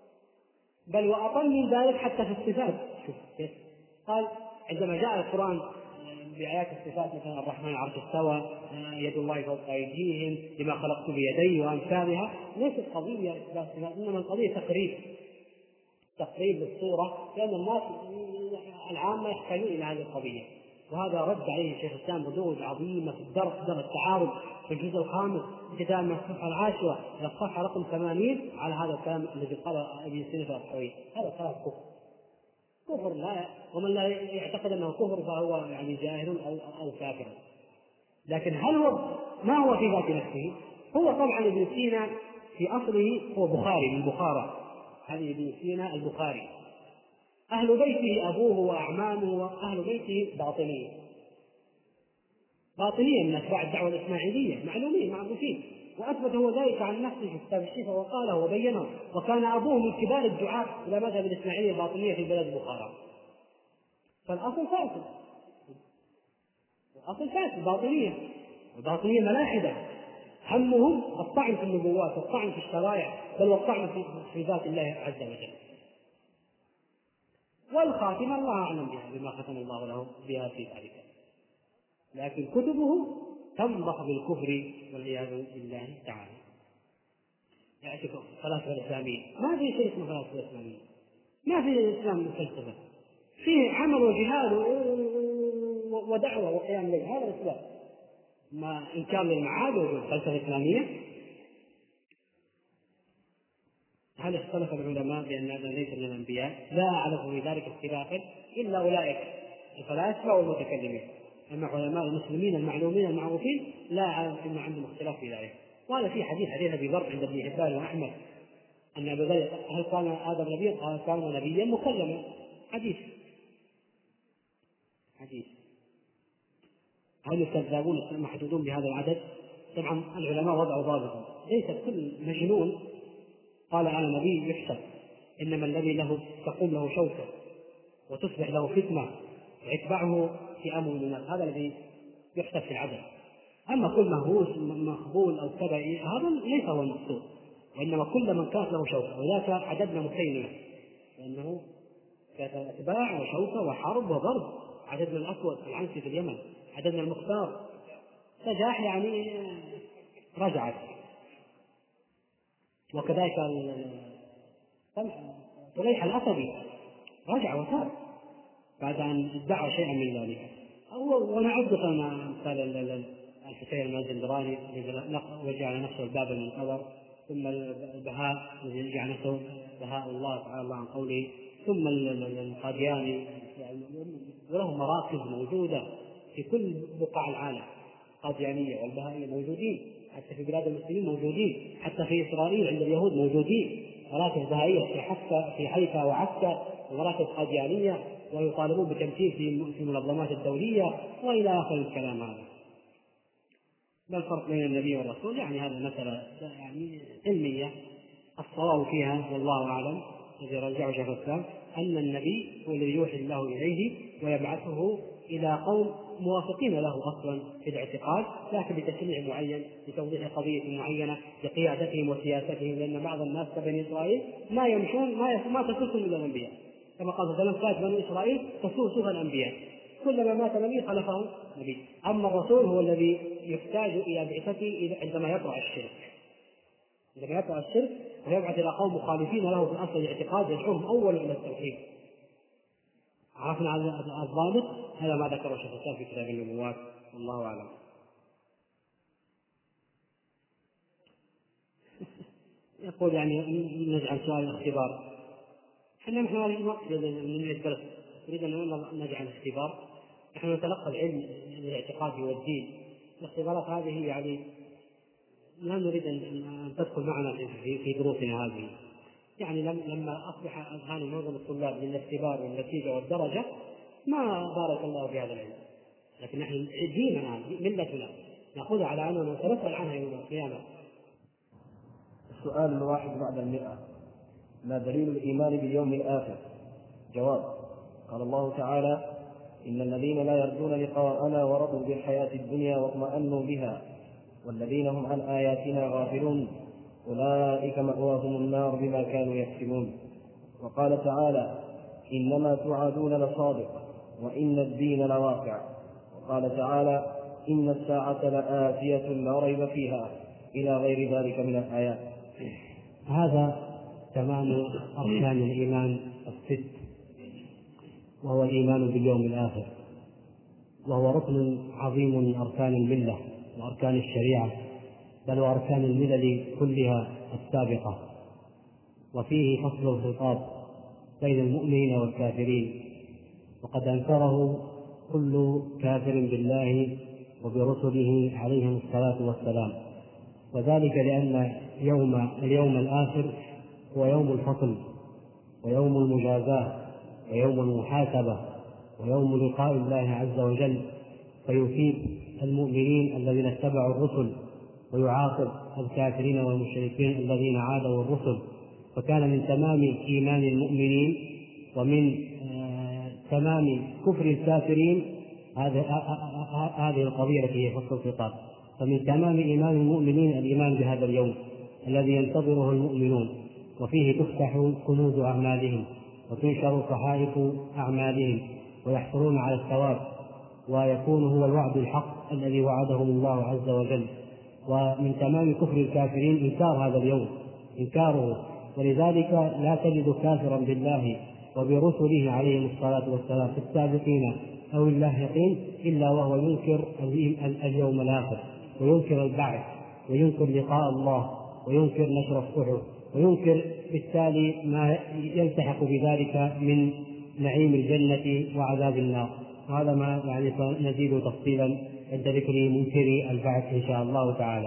بل وأقل من ذلك حتى في الصفات، شوف كيف قال عندما جاء القرآن بآيات الصفات مثلا الرحمن العرش استوى، يد الله فوق أيديهم، لما خلقت بيدي وأمثالها، ليست قضية إثبات صفات، إنما القضية تقريب تقريب للصورة، لأن الناس العامة يحتاجون إلى هذه القضية. وهذا رد عليه شيخ الإسلام ردود عظيمة في الدرس درس التعارض في الجزء الخامس كتاب من الصفحة العاشرة إلى الصفحة رقم ثمانين على هذا الكلام الذي قال ابن سينا في الأضحوية. هذا كلام كفر كفر لا، ومن لا يعتقد أنه كفر فهو يعني جاهل أو أو كافر. لكن هل هو ما هو في ذات نفسه؟ هو طبعا ابن سينا في أصله هو بخاري من بخارى، هذه ابن سينا البخاري، أهل بيته أبوه وأعمامه وأهل بيته باطنية باطنية من أتباع الدعوة الإسماعيلية، معلومين معروفين، وأثبت هو ذلك عن نفسه في كتاب الشفا وقاله وبينه. وكان أبوه من كبار الدعاة إلى مذهب الإسماعيلية الباطنية في بلد بخارى، فالأصل فاسد، الأصل فاسد باطنية، والباطنية ملاحدة همهم الطعن في النبوات والطعن في الشرائع بل والطعن في ذات الله عز وجل. والخاتمة الله أعلم بها بما ختم الله له بها في ذلك، لكن كتبه تنضح بالكفر والعياذ بالله تعالى. يعني الفلاسفة الإسلامية ما في شيء اسمه فلاسفة إسلامية، ما في الإسلام فلسفة، فيه عمل وجهاد ودعوة وقيام ليل، هذا الإسلام. ما إنكار للمعاد والفلسفة الإسلامية. هل اختلف العلماء بأن هذا ليس من الأنبياء؟ لا أعرف في ذلك اختلافا إلا أولئك الفلاسفة والمتكلمين، أما علماء المسلمين المعلومين المعروفين لا أعرف أن عندهم اختلاف في ذلك. وهذا في حديث حديث أبي ذر عند ابن حبان وأحمد أن أبا ذر هل كان آدم نبيا؟ قال كان نبيا مكلما. حديث حديث هل الكذابون محدودون بهذا العدد؟ طبعا العلماء وضعوا ضابطا، ليس كل مجنون قال أنا نبي يحسب، إنما الذي له تقوم له شوكة وتصبح له فتنة ويتبعه في أمر من الناس، هذا الذي يحسب في العدد. أما كل مهووس مخبول أو كذا هذا ليس هو المقصود، وإنما كل من كانت له شوكة، وذاك عددنا مسيلمة لأنه كانت أتباع وشوكة وحرب وضرب. عددنا الأسود العنسي في اليمن، عددنا المختار سجاح يعني رجعت، وكذلك طليح الأسدي رجع وتاب بعد أن ادعى شيئا من ذلك. ونعد مثال الحسين المازندراني الذي وجعل نفسه الباب المنتظر، ثم البهاء الذي جعل نفسه بهاء الله تعالى الله عن قوله، ثم القادياني يعني ولهم مراكز موجودة في كل بقاع العالم، قاديانية والبهائية موجودين، حتى في بلاد المسلمين موجودين، حتى في إسرائيل عند اليهود موجودين مراكز بهائية في حكا في حيفا وعكا ومراكز قاديانية، ويطالبون بتمثيل في المنظمات الدولية وإلى آخر الكلام هذا. ما الفرق بين النبي والرسول؟ يعني هذا مسألة يعني علمية الصواب فيها والله أعلم الذي رجعه شيخ الإسلام أن النبي هو الذي يوحي الله إليه ويبعثه إلى قوم موافقين له أصلا في الاعتقاد، لكن لتشريع معين، لتوضيح قضية معينة، لقيادتهم وسياستهم، لأن بعض الناس كبني إسرائيل ما يمشون ما ما تسوسهم إلا الأنبياء، كما قال صلى الله عليه وسلم كانت بنو إسرائيل تسوسها الأنبياء، كلما مات نبي خلفه نبي. أما الرسول هو الذي يحتاج إلى بعثته عندما يطرأ الشرك، عندما يطرأ الشرك ويبعث إلى قوم مخالفين له في أصل الاعتقاد يدعوهم أولا إلى التوحيد. عرفنا على الضابط، هذا ما ذكره شيخ الإسلام في كتاب النبوات والله أعلم. يقول يعني نجعل سؤال الاختبار، احنا نحن هذه الوقت من الدرس نريد أن نجعل اختبار، نحن نتلقى العلم الاعتقادي والدين، الاختبارات هذه يعني لا نريد أن تدخل معنا في دروسنا هذه، يعني لما أصبح أذهان معظم الطلاب للاختبار والنتيجة والدرجة ما بارك الله في هذا العلم، لكن نحن ديننا ملتنا نأخذها على أننا نتنفل عنها يوم القيامة. السؤال الواحد بعد المئة: ما دليل الإيمان باليوم الآخر؟ جواب: قال الله تعالى: إن الذين لا يرجون لقاءنا ورضوا بالحياة الدنيا واطمأنوا بها والذين هم عن آياتنا غافلون أولئك مأواهم النار بما كانوا يكسبون. وقال تعالى: إنما توعدون لصادق وإن الدين لواقع. وقال تعالى: إن الساعة لآتية لا ريب فيها، إلى غير ذلك من الآيات. هذا تمام أركان الإيمان الست، وهو الإيمان باليوم الآخر، وهو ركن عظيم من أركان الملة وأركان الشريعة، بل وأركان الملل كلها السابقة، وفيه فصل الخطاب بين المؤمنين والكافرين، وقد أنكره كل كافر بالله وبرسله عليهم الصلاة والسلام، وذلك لأن يوم اليوم الآخر هو يوم الفصل ويوم المجازاة ويوم المحاسبة ويوم لقاء الله عز وجل، فيثيب المؤمنين الذين اتبعوا الرسل ويعاقب الكافرين والمشركين الذين عادوا الرسل. فكان من تمام إيمان المؤمنين ومن آه تمام كفر الكافرين هذه القضية التي هي فصل الخطاب. فمن تمام إيمان المؤمنين الإيمان بهذا اليوم الذي ينتظره المؤمنون، وفيه تفتح كنوز أعمالهم وتنشر صحائف أعمالهم ويحصلون على الثواب، ويكون هو الوعد الحق الذي وعدهم الله عز وجل. ومن تمام كفر الكافرين إنكار هذا اليوم، إنكاره، ولذلك لا تجد كافرا بالله وبرسله عليهم الصلاة والسلام في السابقين أو اللاحقين إلا وهو ينكر اليوم الآخر، وينكر البعث، وينكر لقاء الله، وينكر نشر الصحف، وينكر بالتالي ما يلتحق بذلك من نعيم الجنة وعذاب النار. وهذا ما يعني نزيد تفصيلا عند ذكر منكري البعث إن شاء الله تعالى.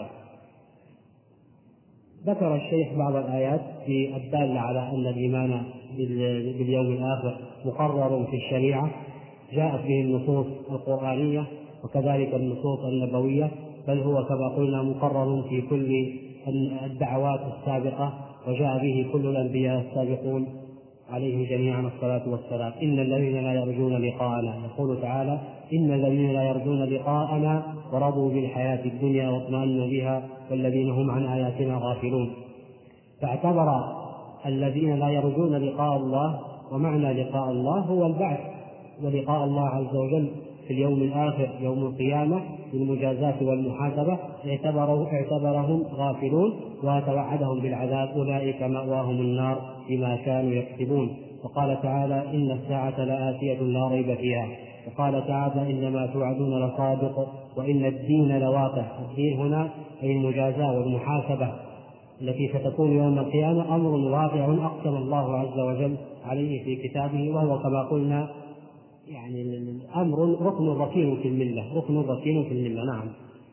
ذكر الشيخ بعض الآيات في الدالة على أن الإيمان باليوم الآخر مقرر في الشريعة، جاءت به النصوص القرآنية وكذلك النصوص النبوية، بل هو كما قلنا مقرر في كل الدعوات السابقة، وجاء به كل الأنبياء السابقون عليهم جميعا الصلاة والسلام. إن الذين لا يرجون لقاءنا، يقول تعالى: إن الذين لا يرجون لقاءنا ورضوا بالحياة الدنيا واطمأنوا بها والذين هم عن آياتنا غافلون. فاعتبر الذين لا يرجون لقاء الله، ومعنى لقاء الله هو البعث ولقاء الله عز وجل في اليوم الآخر يوم القيامة بالمجازاة والمحاسبة، اعتبره اعتبرهم غافلون وتوعدهم بالعذاب، أولئك مأواهم النار بما كانوا يكسبون. وقال تعالى: إن الساعة لآتية لا ريب فيها. وقال تعالى: إنما توعدون لصادق وإن الدين لواقع. الدين هنا أي المجازاة والمحاسبة التي ستكون يوم القيامة أمر واقع أقسم الله عز وجل عليه في كتابه، وهو كما قلنا يعني الأمر ركن ركين في الملة، ركن ركين في الملة. نعم.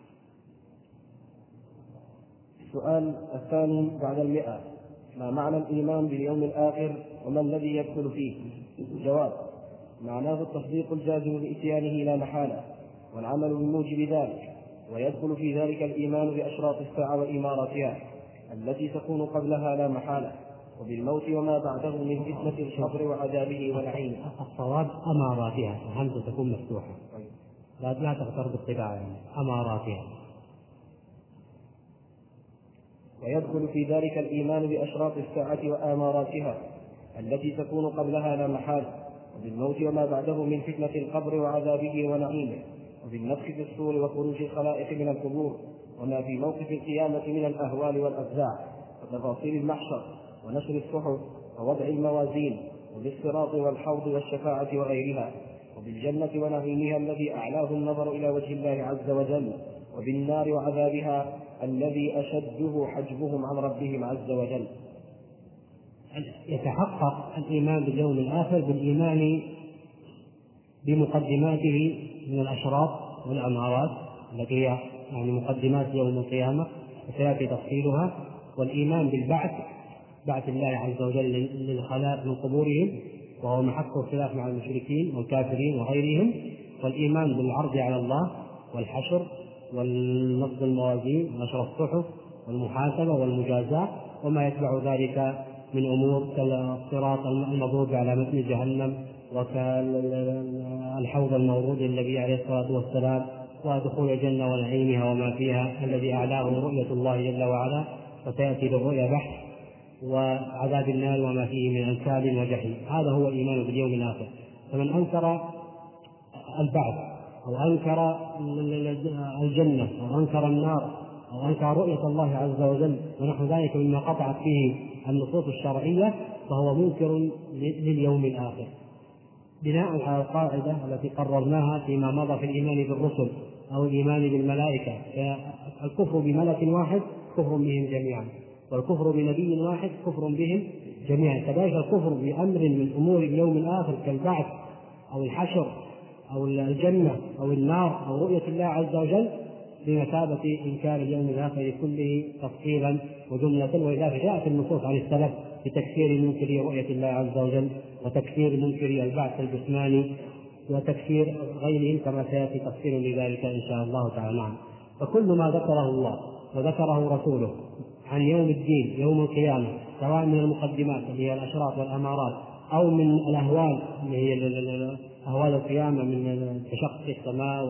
السؤال الثاني بعد المئة: ما معنى الإيمان باليوم الآخر وما الذي يدخل فيه؟ جواب: معناه التصديق الجازم بإتيانه لا محالة والعمل بموجب ذلك، ويدخل في ذلك الإيمان بأشراط الساعة وإماراتها التي تكون قبلها لا محالة، وبالموت وما بعده من فتنة القبر وعذابه ونعيمه. الصواب أماراتها، الهمزة تكون مفتوحة، لا لا تغتر بالطباعة، يعني أماراتها. ويدخل في ذلك الإيمان بأشراط الساعة وآماراتها التي تكون قبلها لا محالة، وبالموت وما بعده من فتنة القبر وعذابه ونعيمه، وبالنفخ في الصور وخروج الخلائق من القبور، وما في موقف القيامة من الأهوال والأفزاع، وتفاصيل المحشر ونشر الصحف ووضع الموازين، وبالصراط والحوض والشفاعة وغيرها، وبالجنة ونعيمها الذي أعلاه النظر إلى وجه الله عز وجل، وبالنار وعذابها الذي أشده حجبهم عن ربهم عز وجل. يتحقق الإيمان باليوم الآخر بالإيمان بمقدماته من الأشراط والأمارات التي هي يعني مقدمات يوم القيامة وسيأتي تفصيلها، والإيمان بالبعث، بعث الله عز وجل للخلائق من قبورهم وهو محك الخلاف مع المشركين والكافرين وغيرهم، والإيمان بالعرض على الله والحشر والنصب الموازين ونشر الصحف والمحاسبة والمجازاة وما يتبع ذلك من أمور كالصراط المضروب على متن جهنم وكالحوض المورود النبي عليه الصلاة والسلام ودخول الجنة ونعيمها وما فيها الذي أعلاه رؤية الله جل وعلا، وسيأتي بالرؤيا بحث، وعذاب النار وما فيه من أنكال وجحيم. هذا هو الإيمان باليوم الآخر. فمن أنكر البعث أو أنكر الجنة أو أنكر النار أو أنكر رؤية الله عز وجل ونحو ذلك مما قطعت فيه النصوص الشرعية فهو منكر لليوم الآخر، بناء على القاعدة التي قررناها فيما مضى في الإيمان بالرسل أو الإيمان بالملائكة. الكفر بملك واحد كفر بهم جميعا، والكفر بنبي واحد كفر بهم جميعا. كذلك الكفر بأمر من أمور اليوم الآخر كالبعث أو الحشر أو الجنة أو النار أو رؤية الله عز وجل بمثابة إنكار اليوم الآخر كله تفصيلا وجملة. ولذلك جاءت النصوص عن السلف بتكفير منكر رؤية الله عز وجل وتكفير منكر البعث الجسماني وتكفير غيرهم كما سيأتي تفصيل لذلك إن شاء الله تعالى. نعم. فكل ما ذكره الله وذكره رسوله عن يوم الدين يوم القيامة سواء من المقدمات اللي هي الأشراط والأمارات أو من الأهوال اللي هي أهوال القيامة من تشقق السماء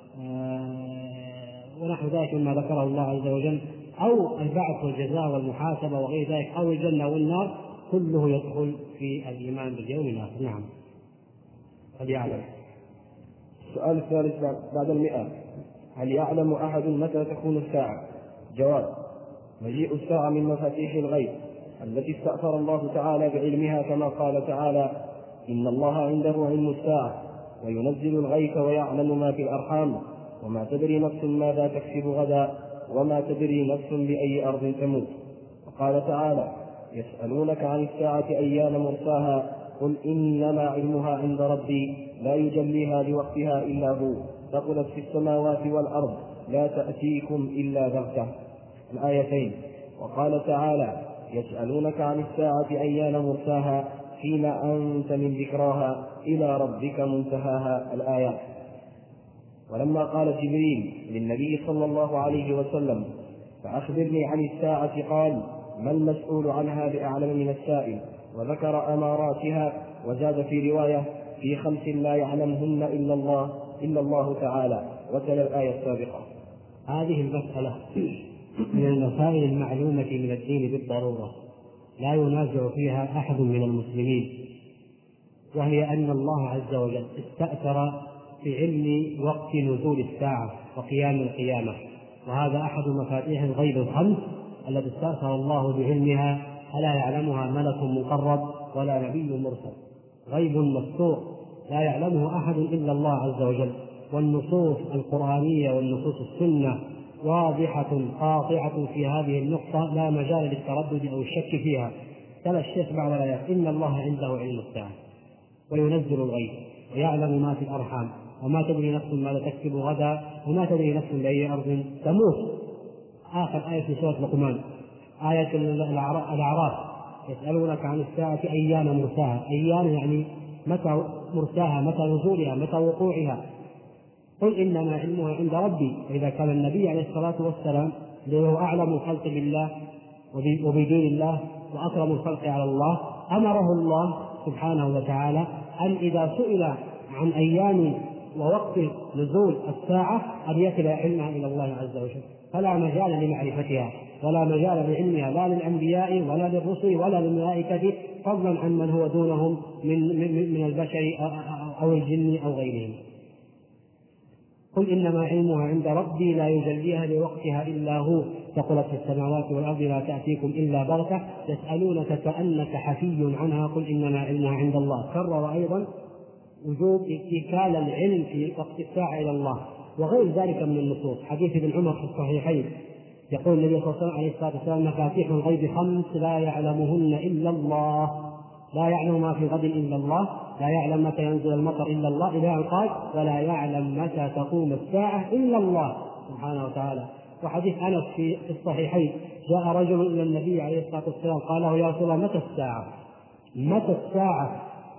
ونحو ذلك مما ذكره الله عز وجل أو البعث والجزاء والمحاسبة وغير ذلك أو الجنة والنار كله يدخل في الإيمان باليوم الآخر. نعم. قد يعلم. السؤال الثالث بعد المئة: هل يعلم أحد متى تكون الساعة؟ جواب: مجيء الساعة من مفاتيح الغيب التي استأثر الله تعالى بعلمها، كما قال تعالى: إن الله عنده علم الساعة وينزل الغيث ويعلم ما في الأرحام وما تدري نفس ماذا تكسب غدا وما تدري نفس بأي أرض تموت. وقال تعالى: يسألونك عن الساعة أيان مرساها قل إنما علمها عند ربي لا يجليها لوقتها إلا هو ثقلت في السماوات والأرض لا تأتيكم إلا بغتة. الآيتين. وقال تعالى: يسألونك عن الساعة أيان مرساها فيما أنت من ذكراها إلى ربك منتهاها. الآيات. ولما قال جبريل للنبي صلى الله عليه وسلم: فأخبرني عن الساعة، قال: ما المسؤول عنها بأعلم من السائل، وذكر أماراتها، وزاد في رواية: في خمس لا يعلمهن إلا الله إلا الله تعالى، وتلا الآية السابقة. هذه المسألة من المسائل المعلومة من الدين بالضرورة لا ينازع فيها أحد من المسلمين، وهي أن الله عز وجل استأثر في علم وقت نزول الساعة وقيام القيامة، وهذا أحد مفاتيح الغيب الخمس التي استأثر الله بعلمها فلا يعلمها ملك مقرب ولا نبي مرسل. غيب مستور لا يعلمه أحد إلا الله عز وجل، والنصوص القرآنية والنصوص السنة واضحة قاطعة في هذه النقطة لا مجال للتردد أو الشك فيها. قال الشيخ بعض الآيات: إن الله عنده علم الساعة وينزل الغيث ويعلم ما في الأرحام وما تدري نفس ماذا تكسب غدا وما تدري نفس بأي أرض تموت. آخر آية في سورة لقمان، آية الأعراف، يسألونك عن الساعة أيان مرساها. أيان يعني متى مرساها، متى نزولها، متى وقوعها. قل إنما علمها عند ربي. إذا كان النبي عليه الصلاة والسلام هو أعلم الخلق بالله وبدين الله وأكرم الخلق على الله، أمره الله سبحانه وتعالى أن إذا سئل عن أيام ووقت نزول الساعة أن يكل علمها إلى الله عز وجل، فلا مجال لمعرفتها ولا مجال لعلمها لا للأنبياء ولا للرسل ولا للملائكة، فضلا عن من هو دونهم من, من, من البشر أو الجن أو غيرهم. قل إنما علمها عند ربي لا يجليها لوقتها إلا هو، ثقلت في السماوات والأرض لا تأتيكم إلا بغتة، يسألونك كأنك حفي عنها قل إنما علمها عند الله. كرر أيضا وجوب اتكال العلم في وقت الساعة إلى الله وغير ذلك من النصوص. حديث ابن عمر في الصحيحين يقول النبي صلى الله عليه وسلم مفاتيح الغيب خمس لا يعلمهن إلا الله، لا يعلم ما في غد إلا الله، لا يعلم متى ينزل المطر إلا الله، إلى أن قال ولا يعلم متى تقوم الساعة إلا الله سبحانه وتعالى. وحديث أنس في الصحيحين جاء رجل إلى النبي عليه الصلاة والسلام قال له يا رسول الله متى الساعة متى الساعة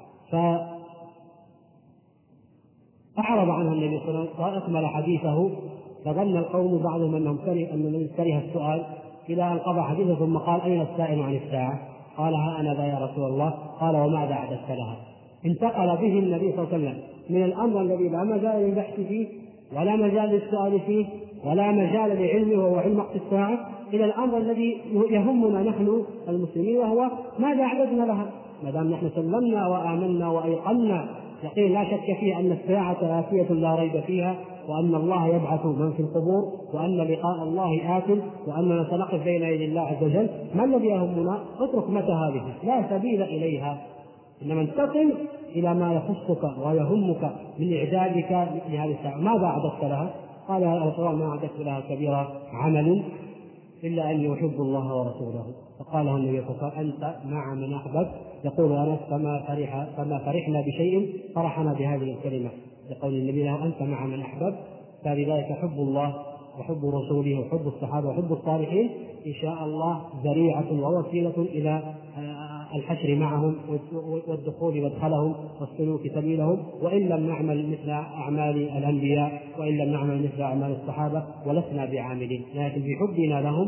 فأعرض عنها النبي صلى الله عليه وسلم وأكمل حديثه، فظن القوم بعضهم أنهم كره أن النبي كره السؤال إلى أن قضى حديثه ثم قال أين السائل عن الساعة؟ قال ها أنا ذا يا رسول الله. قال وماذا أعددت لها؟ انتقل به النبي صلى الله عليه وسلم من الأمر الذي لا مجال للبحث فيه ولا مجال للسؤال فيه ولا مجال لعلمه وهو علم وقت الساعة إلى الأمر الذي يهمنا نحن المسلمين وهو ماذا أعددنا لها. ما دام نحن سلمنا وآمنا وأيقنا يقين لا شك فيه أن الساعة آتية لا ريب فيها، وأن الله يبعث من في القبور، وأن لقاء الله آت، وأننا سنقف بين يدي الله عز وجل. ما الذي يهمنا؟ اترك متى هذه لا سبيل إليها، إنما انتقل إلى ما يخصك ويهمك من إعدادك لهذه الساعة. ماذا أعددت لها؟ قال يا رسول الله ما أعددت لها كبيرة عمل إلا أن يحب الله ورسوله. فقال له النبي صلى الله عليه وسلم أنت مع من أحببت. يقول أنس فما فرح فما فرحنا بشيء فرحنا بهذه الكلمة، يقول النبي له أنت مع من أحببت. فلذلك حب الله وحب رسوله وحب الصحابة وحب الصالحين إن شاء الله ذريعة ووسيلة إلى الحشر معهم والدخول مدخلهم والسلوك سبيلهم، وإن لم نعمل مثل أعمال الأنبياء وإن لم نعمل مثل أعمال الصحابة ولسنا بعاملين، لكن بحبنا لهم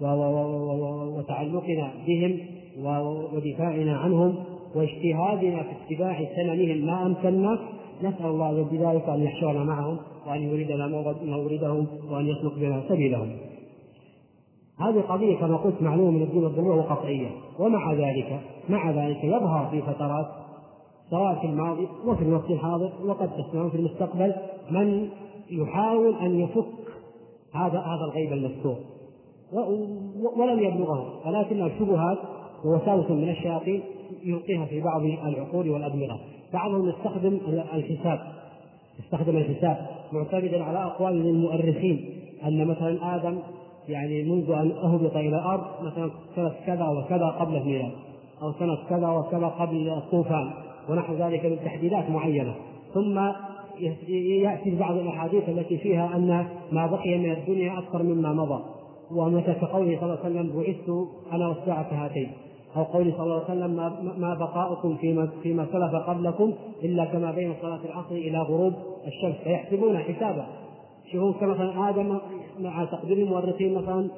وتعلقنا بهم ودفاعنا عنهم واجتهادنا في اتباع سننهم ما أمكننا نسأل الله بذلك أن يحشرنا معهم وأن يريدنا موردهم وأن يسلك بنا سبيلهم. هذه قضية كما قلت معلومة من الدين والضرورة وقطعية. ومع ذلك مع ذلك يظهر في فترات سواء في الماضي وفي الوقت الحاضر وقد تسمعون في المستقبل من يحاول أن يفك هذا هذا الغيب المستور ولم يبلغه، ولكن الشبهات ووساوس من الشياطين يلقيها في بعض العقول والأدمغة. بعضهم يستخدم الحساب يستخدم الحساب معتمدا على أقوال المؤرخين أن مثلا آدم يعني منذ أن أهبط إلى الأرض مثلا سنة كذا وكذا قبل الميلاد أو سنة كذا وكذا قبل الطوفان ونحو ذلك من تحديدات معينة، ثم يأتي بعض الأحاديث التي فيها أن ما بقي من الدنيا أكثر مما مضى، ومتى كقوله صلى الله عليه وسلم بعثت أنا والساعة هاتين، أو قوله صلى الله عليه وسلم ما بقاؤكم فيما, فيما سلف قبلكم إلا كما بين صلاة العصر إلى غروب الشمس، فيحسبون حسابا. شوفون كمثلا آدم مع تقدير المؤرخين مثلا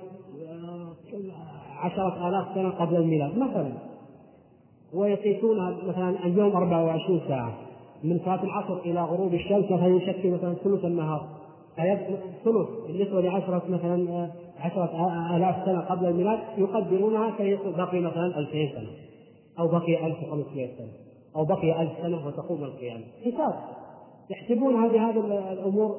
عشرة آلاف سنة قبل الميلاد مثلا، ويقيسون مثلا اليوم أربعة وعشرين ساعة من صلاة العصر إلى غروب الشمس مثلا يشكل مثلا ثلث النهار، ثلث بالنسبة لعشرة مثلا عشرة آلاف سنة قبل الميلاد يقدرونها فيقول بقي مثلا ألفين سنة أو بقي ألف وخمسمائة سنة أو بقي ألف سنة وتقوم القيامة. حساب يحسبون هذه هذه الأمور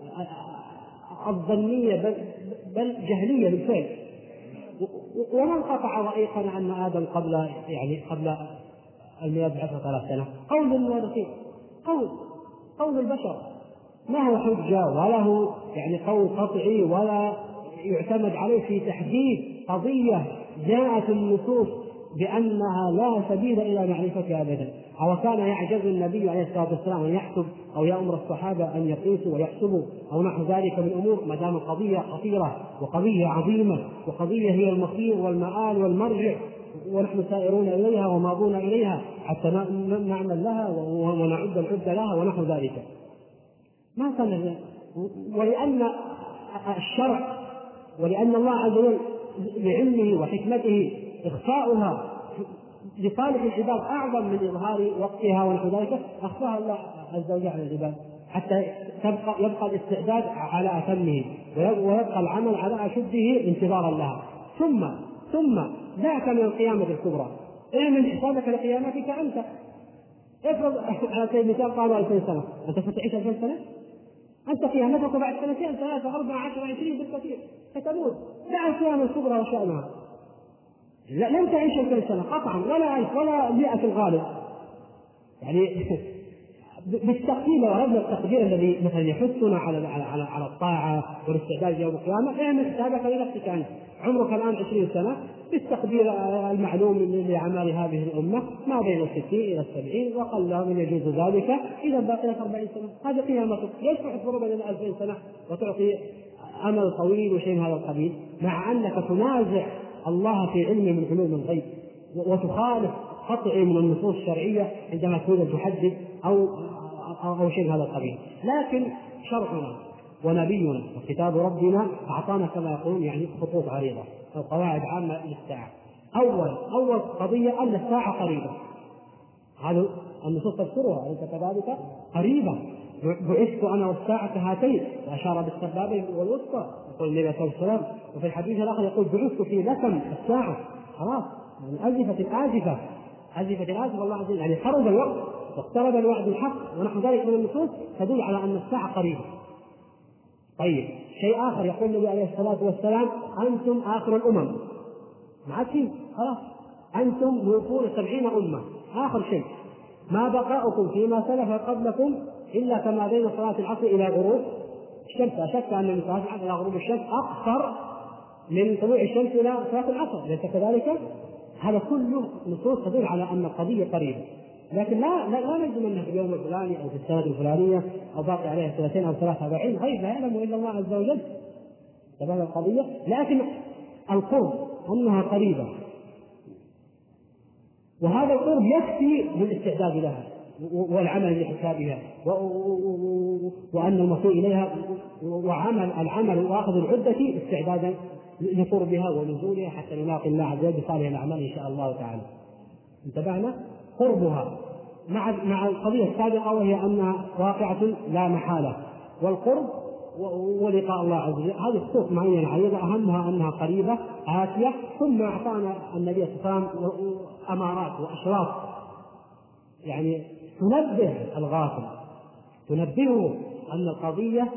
الظنية بل, بل جهلية بالفعل. ومن قطع وأيقن أن آدم قبل يعني قبل الميلاد بعشرة آلاف سنة؟ قول المؤرخين، قول قول البشر، ما هو حجة ولا هو يعني قول قطعي ولا يعتمد عليه في تحديد قضية جاءت النصوص بأنها لا سبيل إلى معرفتها أبدا، أو كان يعجز النبي عليه الصلاة والسلام أن يحسب أو يأمر الصحابة أن يقيسوا ويحسبوا أو نحو ذلك من أمور، ما دام القضية خطيرة وقضية عظيمة وقضية هي المصير والمآل والمرجع، ونحن سائرون إليها وماضون إليها حتى نعمل لها ونعد العدة لها ونحو ذلك. ما كان، ولأن الشرع ولأن الله عز وجل بعلمه وحكمته إخفاؤها لصالح العباد أعظم من إظهار وقتها ونحو ذلك، أخفاها الله عز وجل على العباد حتى تبقى يبقى الاستعداد على أتمه ويبقى العمل على أشده انتظارا لها. ثم ثم ذاك من القيامة الكبرى، اعمل حسابك لقيامتك أنت. افرض على سبيل المثال قالوا ألفين سنة، أنت ستعيش ألفين سنة؟ أنت قيامتك بعد سنتين ثلاثة أربعة عشر عشرين بالكثير ستموت. دع القيامة الكبرى وشأنها، لن تعيش ألفين سنة قطعا، ولا ألف ولا مئة في الغالب. يعني بالتقدير ورغم التقدير الذي مثلا يحثنا على على على الطاعة والاستعداد يوم القيامة، اعمل حسابك لنفسك أنت. عمرك الآن عشرين سنة، بالتقدير المعلوم لأعمال هذه الأمة ما بين الستين إلى السبعين، وقل من يجوز ذلك إذا بقيت أربعين سنة. هذه قيامتك. ليش تحفر بين ألفين سنة وتعطي أمل طويل وشيء من هذا القبيل، مع أنك تنازع الله في علمه من علوم الغيب وتخالف قطعي من النصوص الشرعية عندما تريد تحدد أو أو, أو شيء من هذا القبيل. لكن شرعنا ونبينا وكتاب ربنا أعطانا كما يقولون يعني خطوط عريضة أو قواعد عامة للساعة. أول أول قضية أن الساعة قريبة، هذا النصوص تذكرها، أنت كذلك قريبة، بعثت أنا والساعة هاتين، وأشار بالسبابة والوسطى يقول النبي عليه الصلاة والسلام. وفي الحديث الآخر يقول بعثت في لكم الساعة، خلاص يعني أزفت الآزفة أزفت الآزفة الله عز وجل، يعني قرب الوقت واقترب الوعد الحق ونحو ذلك من النصوص تدل على أن الساعة قريبة. طيب شيء آخر يقول النبي عليه الصلاة والسلام أنتم آخر الأمم، ما عاد شيء خلاص، أنتم يوفون سبعين أمة. آخر شيء ما بقاؤكم فيما سلف قبلكم إلا كما بين صلاة العصر إلى غروب الشمس. لا شك أن من صلاة العصر إلى غروب الشمس أقصر من طلوع الشمس إلى صلاة العصر، ليس كذلك؟ هذا كله نصوص تدل على أن القضية قريبة، لكن لا لا, لا نجزم أنها في اليوم الفلاني أو في السنة الفلانية أو باقي عليها سنتين أو ثلاثة. هذا علم غيب لا يعلم إلا الله عز وجل تبارك القضية، لكن القرب أنها قريبة، وهذا القرب يكفي للاستعداد لها والعمل لحسابها وأن المصير إليها وعمل العمل وأخذ العدة استعدادا لقربها ونزولها حتى نلاقي الله عز وجل بصالح الأعمال إن شاء الله تعالى. انتبهنا؟ قربها مع مع القضية السابقة وهي أنها واقعة لا محالة، والقرب ولقاء الله عز وجل هذه خطوط معينة عريضة أهمها أنها قريبة آتية. ثم أعطانا النبي صلى الله عليه وسلم أمارات وأشراط يعني تنبه الغافل، تنبهه أن القضية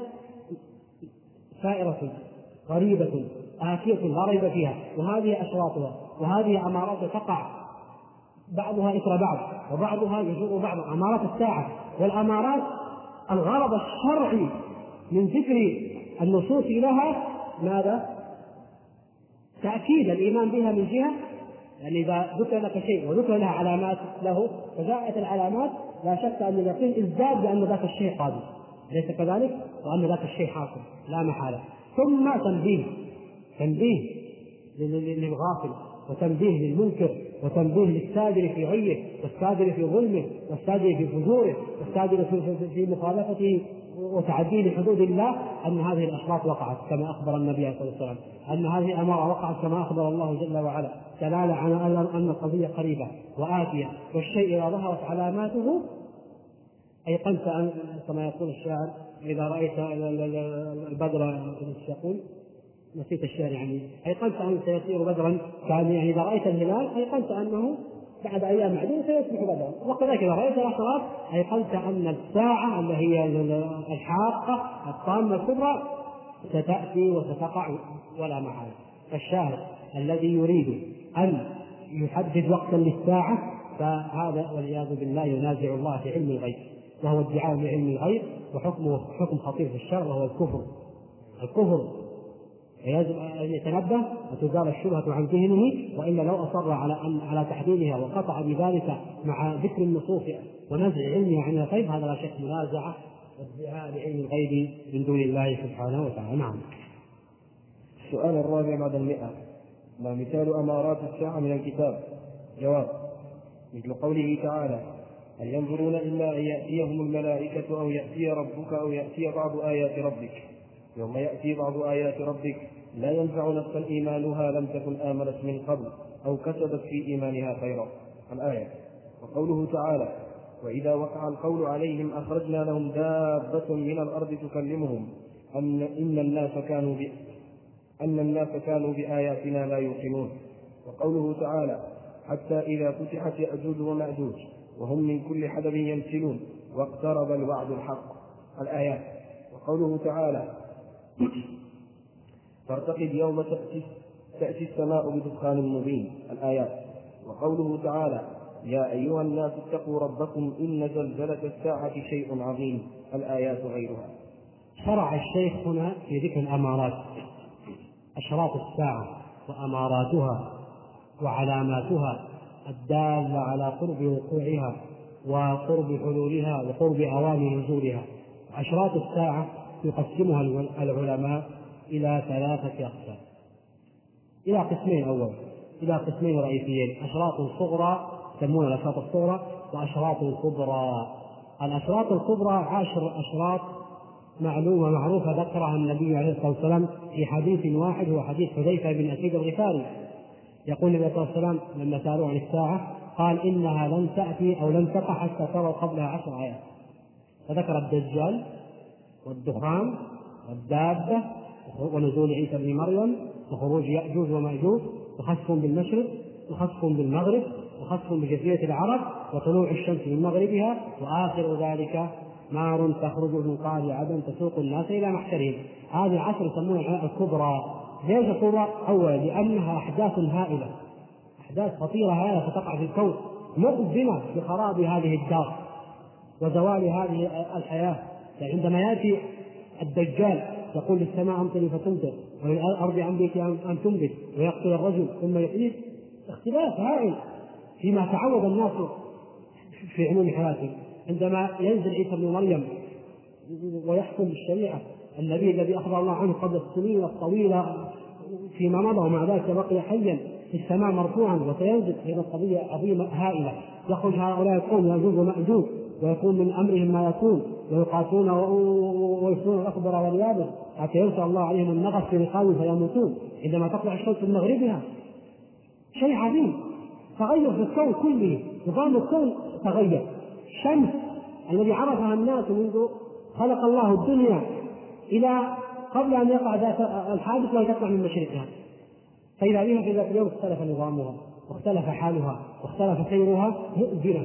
سائرة قريبة آتية لا ريب فيها، وهذه أشراطها وهذه أمارات تقع بعضها إثر بعض وبعضها يجر بعض، أمارات الساعة. والأمارات الغرض الشرعي من ذكر النصوص لها ماذا؟ تأكيد الإيمان بها من جهة، يعني إذا ذكر لك شيء وذكر لها علامات له فجاءت العلامات لا شك أن اليقين ازداد بأن ذاك الشيء قادم، ليس كذلك؟ وأن ذاك الشيء حاصل لا محالة. ثم تنبيه تنبيه للغافل وتنبيه للمنكر وتنبيه للسادر في غيه والسادر في ظلمه والسادر في فجوره والسادر في مخالفته وتعديه لحدود الله أن هذه الأشراط وقعت كما أخبر النبي عليه الصلاة والسلام، أن هذه الأمارة وقعت كما أخبر الله جل وعلا، دلالة على أن القضية قريبة وآتية. والشيء إذا ظهرت علاماته أيقنت أن كما يقول الشاعر إذا رأيت البدر يقول نسيت الشعر يعني أيقنت أن سيصير بدرا، كان يعني إذا رأيت الهلال أيقنت أنه بعد أيام معدودة سيصبح بدرا، وكذلك إذا رأيت الأشراط أيقنت أن الساعة اللي هي الحاقة الطامة الكبرى ستأتي وستقع ولا محالة. فالشاهد الذي يريد أن يحدد وقتا للساعة فهذا والعياذ بالله ينازع الله في علم الغيب، وهو ادعاء بعلم الغيب، وحكمه حكم خطير في الشرع وهو الكفر. الكفر فيجب أن يتنبه وتزال الشبهة عن ذهنه، وإلا لو أصر على أن على تحديدها وقطع بذلك مع ذكر النصوص ونزع علمها عن الغيب، هذا لا شك منازعة وادعاء لعلم الغيب من دون الله سبحانه وتعالى. نعم. السؤال الرابع بعد المئة: ما مثال أمارات الساعة من الكتاب؟ جواب: مثل قوله تعالى: هل ينظرون إلا أن يأتيهم الملائكة أو يأتي ربك أو يأتي بعض آيات ربك يوم يأتي بعض آيات ربك لا ينفع نفسا إيمانها لم تكن آمنت من قبل أو كسبت في إيمانها خيرا. الآية. وقوله تعالى: وإذا وقع القول عليهم أخرجنا لهم دابة من الأرض تكلمهم أن إن الناس كانوا ب... أن الناس كانوا بآياتنا لا يوقنون. وقوله تعالى: حتى إذا فتحت يأجوج ومأجوج وهم من كل حدب ينسلون واقترب الوعد الحق. الآيات. وقوله تعالى: فارتقب يوم تأتي, تأتي السماء بدخان مبين. الآيات. وقوله تعالى: يا أيها الناس اتقوا ربكم إن زلزلة الساعة شيء عظيم. الآيات غيرها. شرع الشيخ هنا في ذكر الأمارات، أشراط الساعة وأماراتها وعلاماتها الدالة على قرب وقوعها وقرب حلولها وقرب أوان نزولها. أشراط الساعة يقسمها العلماء إلى ثلاثة أقسام، إلى قسمين أول إلى قسمين رئيسيين: أشراط صغرى يسمونها الأشراط الصغرى، وأشراط كبرى. الأشراط الكبرى عشر أشراط معلومة معروفة ذكرها النبي عليه الصلاة والسلام في حديث واحد، هو حديث حذيفة بن أسيد الغفاري. يقول النبي صلى الله عليه وسلم لما سألوه عن الساعة قال: إنها لن تأتي أو لن تقع حتى تروا قبلها عشر آيات، فذكر الدجال والدخان والدابة ونزول عيسى بن مريم وخروج يأجوج ومأجوج وخسف بالمشرق وخسف بالمغرب وخسف بجزيرة العرب وطلوع الشمس من مغربها، وآخر ذلك نار تخرج من قعر عدن تسوق الناس إلى محشرهم. هذه العشر يسمونها الكبرى. ليش الكبرى؟ أولا لأنها أحداث هائلة، أحداث خطيرة هائلة ستقع في الكون مؤذنة بخراب هذه الدار وزوال هذه الحياة. عندما يأتي الدجال يقول للسماء أمطري فتمطر وللأرض أنبت أن تنبت ويقتل الرجل ثم يحييه، اختلاف هائل فيما تعود الناس في عموم حياتهم. عندما ينزل عيسى بن مريم ويحكم بالشريعة، النبي الذي أخبر الله عنه قبل السنين الطويلة فيما مضى ومع ذلك بقي حيا في السماء مرفوعا وسينزل، هذه قضية عظيمة هائلة. يخرج هؤلاء القوم يأجوج ومأجوج ويكون من أمرهم ما يكون ويقاتلون ويسلون الأخضر واليابس حتى يرسل الله عليهم النغص في رقابهم فيموتون عندما تطلع الشمس من مغربها. شيء عظيم، تغير في الكون كله، نظام الكون تغير. الشمس الذي عرفها الناس منذ خلق الله الدنيا إلى قبل أن يقع ذات الحادث وهي تطلع من مشرقها، فإذا بها في ذات اليوم اختلف نظامها واختلف حالها واختلف سيرها، مؤذنة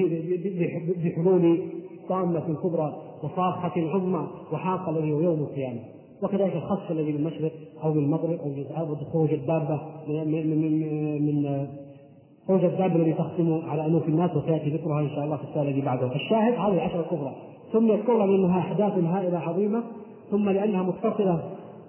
بحلول طامة كبرى وصاخة عظمى وحاق الذي هو يوم القيامة. وكذلك الخسف الذي بالمشرق أو بالمغرب أو خروج الدابة من من من خروج الدابة الذي تختم على أنوف الناس وسيأتي ذكرها إن شاء الله في السؤال الذي بعده. الشاهد هذه العشرة الكبرى ثم الكبرى لأنها أحداث هائلة عظيمة، ثم لأنها متصلة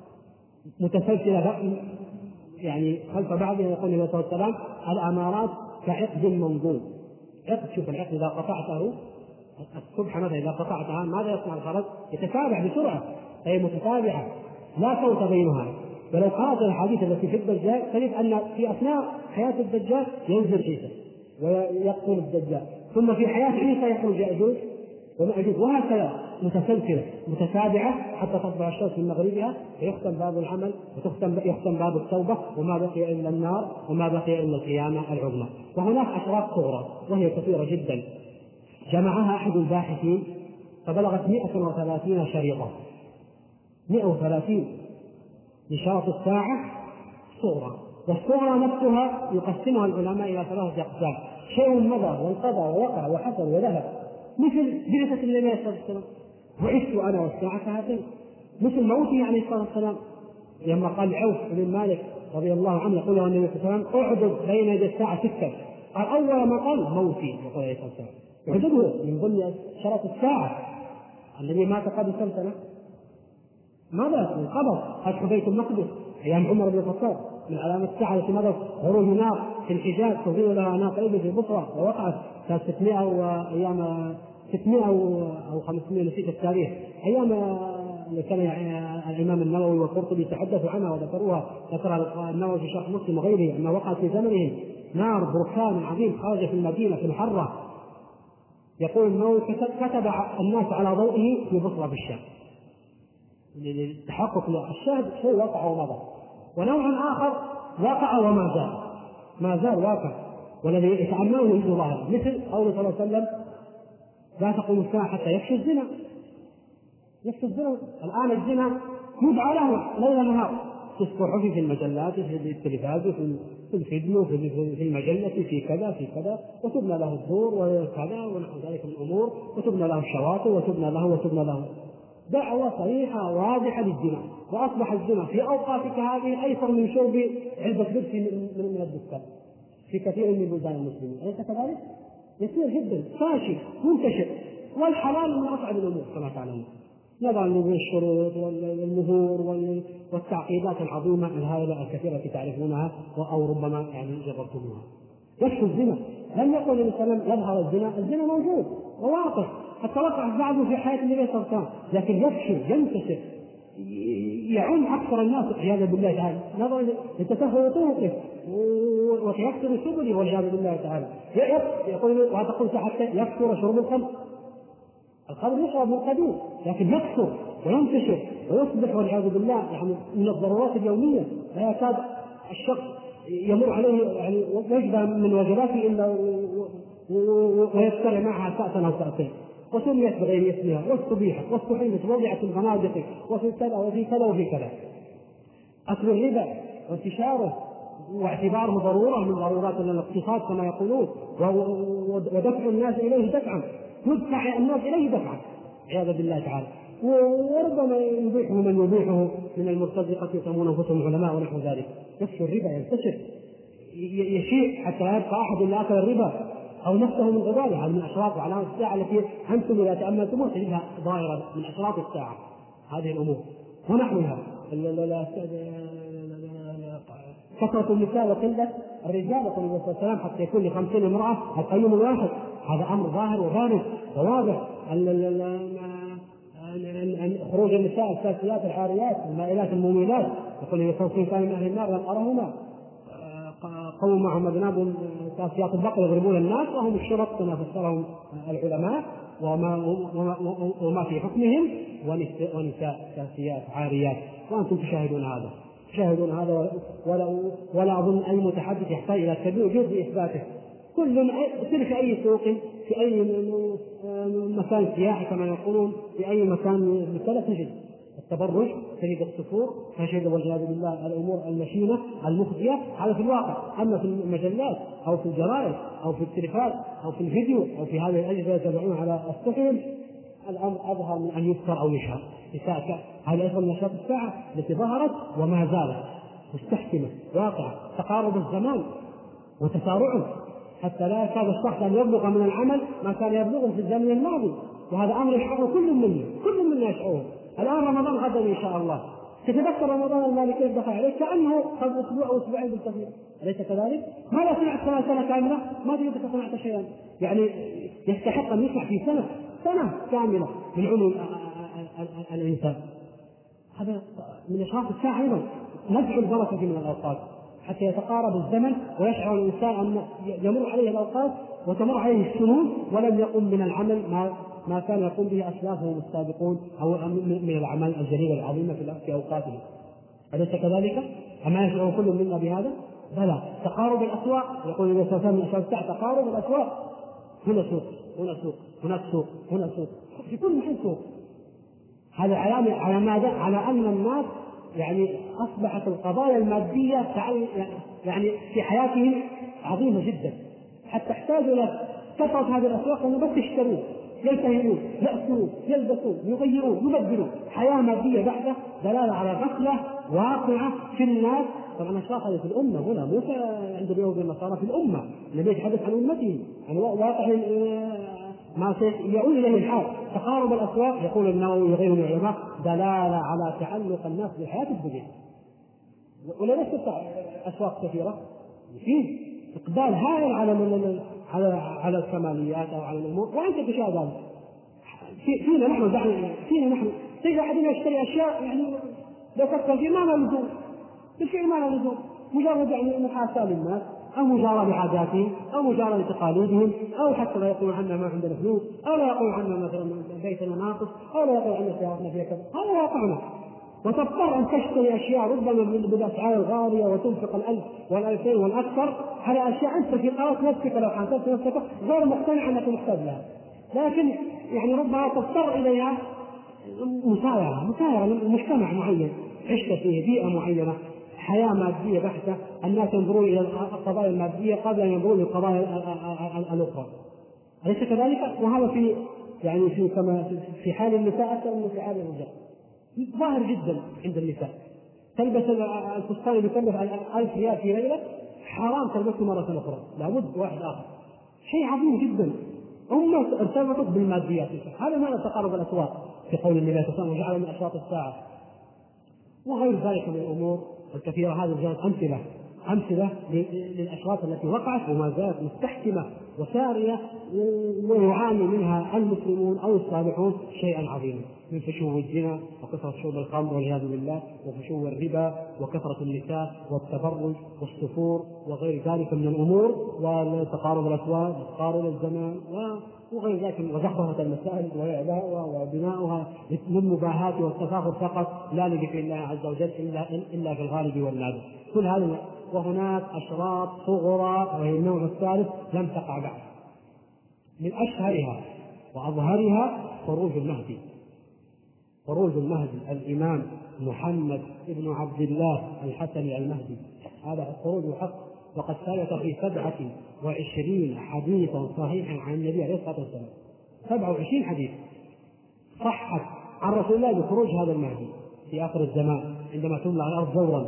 متسلسلة يعني خلف بعضها. يقول النبي صلى الله عليه وسلم: الأمارات كعقد منظوم. عقد، شوف العقد إذا قطعته الصبح مثلا إذا قطعتها ماذا يصنع الخرز؟ يتتابع بسرعة، هي متتابعة لا صوت بينها. ولو قرأت الحديث التي في الدجال تجد أن في أثناء حياة الدجال ينزل عيسى ويقتل الدجال، ثم في حياة عيسى يخرج يأجوج ومأجوج، وهكذا متسلسلة متتابعة حتى تطلع الشمس من مغربها ويختم باب العمل وتختم يختم باب التوبة وما بقي إلا النار وما بقي إلا القيامة العظمى. وهناك أشراط صغرى وهي كثيرة جدا، جمعها أحد الباحثين فبلغت مئة وثلاثين شريطة، مئة وثلاثين نشاط الساعة صغرى. والصغرى نفسها يقسمها العلماء إلى ثلاثة أقسام: شيء مضى وانقضى ووقع وحصل وذهب، مثل بعثة النبي صلى الله عليه وسلم، وعشت أنا والساعة كهاتين، مثل موته عليه الصلاة والسلام لما قال عوف بن مالك رضي الله عنه يقول له النبي صلى الله عليه وسلم: اعدد بين يدي الساعة ستة. قال: أول ما قال موتي، يقول عليه الصلاة والسلام اعدده من ضمن شرط الساعة. الذي مات قبل كم سنة؟ ماذا؟ انقبض فتح بيت المقدس أيام عمر بن الخطاب من علامات الساعة التي مضت خروج نار في الحجاز تضيء لها ناقين في بصرة، ووقعت سنة ستمائة وأيام ستمائة أو خمسمائة نسيت التاريخ، أيام كان الإمام النووي والقرطبي تحدثوا عنها وذكروها، ذكرها النووي في شرح مسلم وغيره أنه وقعت في زمنهم نار بركان عظيم خرج في المدينة في الحرة. يقول النووي كتب الناس على ضوئه في بصرة في الشام للتحقق الشاهد شيء وقع ومضى. ونوع آخر وقع وما زال ما زال واقع والذي يتعمله يجد ظاهر، مثل قوله صلى الله عليه وسلم لا تقوم الساعة حتى يفشي الزنا. يفشي الزنا الآن الزنا يدعى له ليل نهار في الصحف في المجلات في التلفاز في الفيديو في المجلة في كذا في كذا، وتبنى له الدور وكذا ونحو ذلك من الأمور، وتبنى له الشواطئ وتبنى له وتبنى له دعوة صريحة واضحة للزنا. وأصبح الزنا في أوقاتك هذه أيسر من شرب علبة لبس من الدكان في كثير من بلدان المسلمين، أليس كذلك؟ يصير جدا فاشل منتشر، والحلال من أصعب الأمور كما تعلمون، نظرا للشروط والمهور والتعقيدات العظيمة الهائلة الكثيرة التي تعرفونها أو ربما يعني جربتموها. يكفي الزنا، لم يقل النبي صلى الله عليه وسلم يظهر الزنا، الزنا موجود وواقع، حتى وقع بعضه في حياة النبي صلى الله عليه وسلم، لكن يفشل ينتشر يعم أكثر الناس عياذا بالله تعالى، نظرا لتسهل طرقه وتيسر سبله والعياذ بالله تعالى. يقول وتقول حتى يكثر شرب الخمر، الخمر يشرب من قديم لكن يكثر وينتشر ويصبح والعياذ بالله يعني من الضرورات اليومية، لا يكاد الشخص يمر عليه يعني وجبة من وجباته إلا ويشتري معها ساعة أو ساعتين، وسميت بغير اسمها واستبيحت واستحيلت ووضعت في الفنادق وفي كذا وفي كذا وفي كذا. أكل الربا وانتشاره واعتباره ضرورة من ضرورات الاقتصاد كما يقولون، ودفع الناس إليه دفعا، يدفع الناس إليه دفعا عياذا بالله تعالى، وربما يبيحه من يبيحه من المرتزقة يسمون أنفسهم علماء ونحو ذلك. يفشو الربا ينتشر يشيع حتى لا يبقى أحد إلا أكل الربا أو نفسه من غبالها. من أشراط وعلامات الساعة التي أنتم إذا تأملتموها تجدها ظاهرة من أشراط الساعة هذه الأمور ونحوها. كثرة النساء وقلة الرجال يقول النبي صلى الله عليه وسلم حتى يكون لخمسين امرأة القيم الواحد، هذا أمر ظاهر وبارز وواضح. خروج النساء الكاسيات العاريات المائلات المميلات يقول النبي صلى الله عليه وسلم كان من أهل النار لم أرهما قوم معهم أذناب كاسيات البقر يضربون الناس وهم الشرط كما فسرهم العلماء وما, وما, وما في حكمهم، ونساء كاسيات عاريات، وأنتم تشاهدون هذا تشاهدون هذا ولا, ولا أظن أي متحدث يحتاج إلى كبير جزء لإثباته. كل سير في أي سوق في أي مكان سياحي كما يقولون في أي مكان مثلا تجد التبرج، تجد الصفور، تجد والعياذ بالله الأمور المشينة المخزية، هذا في الواقع. أما في المجلات أو في الجرائد أو في التلفاز أو في الفيديو أو في هذه الأجهزة يتابعون على السفن الأمر أظهر من أن يذكر أو يشهر. هذا أيضا نشاط الساعة التي ظهرت وما زالت مستحكمة واقعة، تقارب الزمان وتسارعه حتى لا يكاد الشخص أن يبلغ من العمل ما كان يبلغه في الزمن الماضي، وهذا أمر يشعره كل منا كل منا يشعره. الآن رمضان غدا إن شاء الله، تتذكر رمضان المالي كيف دخل عليك كأنه قبل أسبوع أو أسبوعين بالكثير، أليس كذلك؟ ماذا صنعت سنة سنة كاملة؟ ما تجد صنعت شيئا، يعني يستحق أن يصنع في سنة سنة كاملة من عمر الإنسان. هذا من إشراف الساعة أيضا، نزع البركة من الأوقات حتى يتقارب الزمن ويشعر الإنسان أن يمر عليه الأوقات وتمر عليه السنون ولم يقم من العمل ما ما كان يقوم به أسلافهم السابقون أو من الأعمال الجليلة العظيمة في أوقاتهم. أليس كذلك؟ أما يشعر كل منا بهذا؟ بلى. تقارب الأسواق يقول النبي صلى الله عليه وسلم تقارب الأسواق، هنا سوق هنا سوق هنا سوق هنا سوق في كل محل سوق. هذا علامة على ماذا؟ على أن الناس يعني أصبحت القضايا المادية يعني في حياتهم عظيمة جدا، حتى احتاجوا إلى كثرة هذه الأسواق أنه بس يشترون يلتهمون يأكلون يلبسون يغيرون يبدلون، حياة مادية بحتة دلالة على غفلة واقعة في الناس. طبعا أشراف هذه في الأمة هنا مو عند اليهود والنصارى، في الأمة الذي يتحدث عن أمته عن واقع ما يؤول إليه الحال. تقارب الأسواق يقول النووي وغيره من العلماء دلالة على تعلق الناس بالحياة الدنيا، ولا ليست أسواق كثيرة، فيه إقبال هائل على على على الكماليات أو على الأمور، وأنت تشاهد ذلك. فينا نحن دعنا فينا نحن تجد أحدنا يشتري أشياء يعني لو فكر فيه ما له لزوم، بالفعل ما له لزوم، مجرد يعني محاساة للناس أو مجارة لعاداتهم أو مجارة لتقاليدهم، أو حتى لا يقولوا عنا ما عندنا فلوس، أو لا يقولوا عنا مثلا بيتنا ناقص، أو لا يقولوا عنا سيارتنا فيها كذا. هذا واقعنا، وتضطر أن تشتري أشياء ربما بالأسعار الغالية وتنفق الألف والألفين والأكثر على أشياء أنت في قرارة نفسك لو حاسبت نفسك غير مقتنع أنك محتاج لها، لكن يعني ربما تضطر إليها مسايرة مسايرة لمجتمع معين عشت فيه، بيئة معينة، حياة مادية بحتة، الناس ينظرون إلى القضايا المادية قبل أن ينظرون إلى القضايا الأخرى، أليس كذلك؟ وهذا في يعني في كما في حال النساء أكثر من في حال الرجال، ظاهر جدا عند النساء. تلبس الفستان يكلف ألف ريال في ليلة، حرام تلبسه مرة أخرى، لابد واحد آخر. شيء عظيم جدا. هم ارتبطت بالماديات، هذا معنى تقارب الأسواق في قول النبي صلى الله عليه وسلم وجعل من أشراط الساعة وغير ذلك من الأمور الكثيرة. هذه جاءت أمثلة أمثلة للأشراط التي وقعت وما زالت مستحكمة وسارية ويعاني منها المسلمون أو الصالحون شيئا عظيما، من فشو الزنا وكثرة شرب الخمر والعياذ بالله، وفشو الربا وكثرة النساء والتبرج والسفور وغير ذلك من الأمور، وتقارب الأسواق وتقارب الزمان وغير ذلك، وزخرفة المسائل وإعلاؤها وبناؤها للمباهاة والتفاخر فقط لا لذكر الله عز وجل إلا إلا في الغالب والنادر. كل هذا. وهناك أشراط صغرى وهي النوع الثالث لم تقع بعد، من أشهرها وأظهرها خروج المهدي. خروج المهدي الإمام محمد بن عبد الله الحسني المهدي، هذا خروج حق، وقد ثبت في سبعة وعشرين حديثا صحيحا عن النبي عليه الصلاة والسلام. سبعة وعشرين حديث صحت عن رسول الله بخروج هذا المهدي في آخر الزمان، عندما تملأ الأرض جورا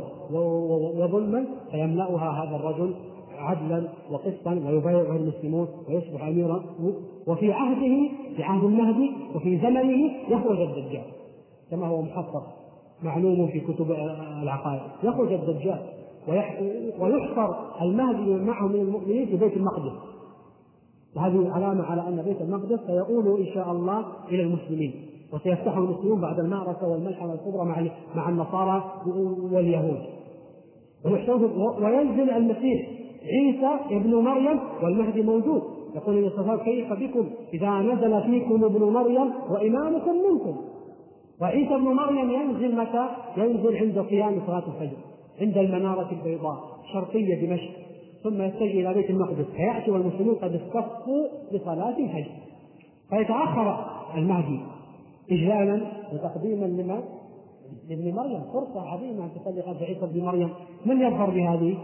وظلما فيملأها هذا الرجل عدلا وقسطا ويبايعه المسلمون ويصبح أميرا. وفي عهده في عهد المهدي وفي زمنه يخرج الدجال كما هو محقق معلوم في كتب العقائد، يخرج الدجال ويحصر المهدي معه من المؤمنين في بيت المقدس، وهذه علامة على أن بيت المقدس سيؤول إن شاء الله إلى المسلمين، وسيفتح المسلمون بعد المعركة والملحمة الكبرى مع مع النصارى واليهود. وينزل المسيح عيسى ابن مريم والمهدي موجود، يقول النبي صلى الله عليه وسلم كيف بكم إذا نزل فيكم ابن مريم وإمامكم منكم. وعيسى ابن مريم ينزل متى؟ ينزل عند قيام صلاة الفجر عند المنارة البيضاء شرقية دمشق، ثم يتجه إلى بيت المقدس فيأتي والمسلمون قد اصطفوا لصلاة الفجر، فيتأخر المهدي إجلالا وتقديما لما لابن مريم. فرصة عظيمة أن تصلي خلف عيسى ابن مريم، من يظهر بهذه؟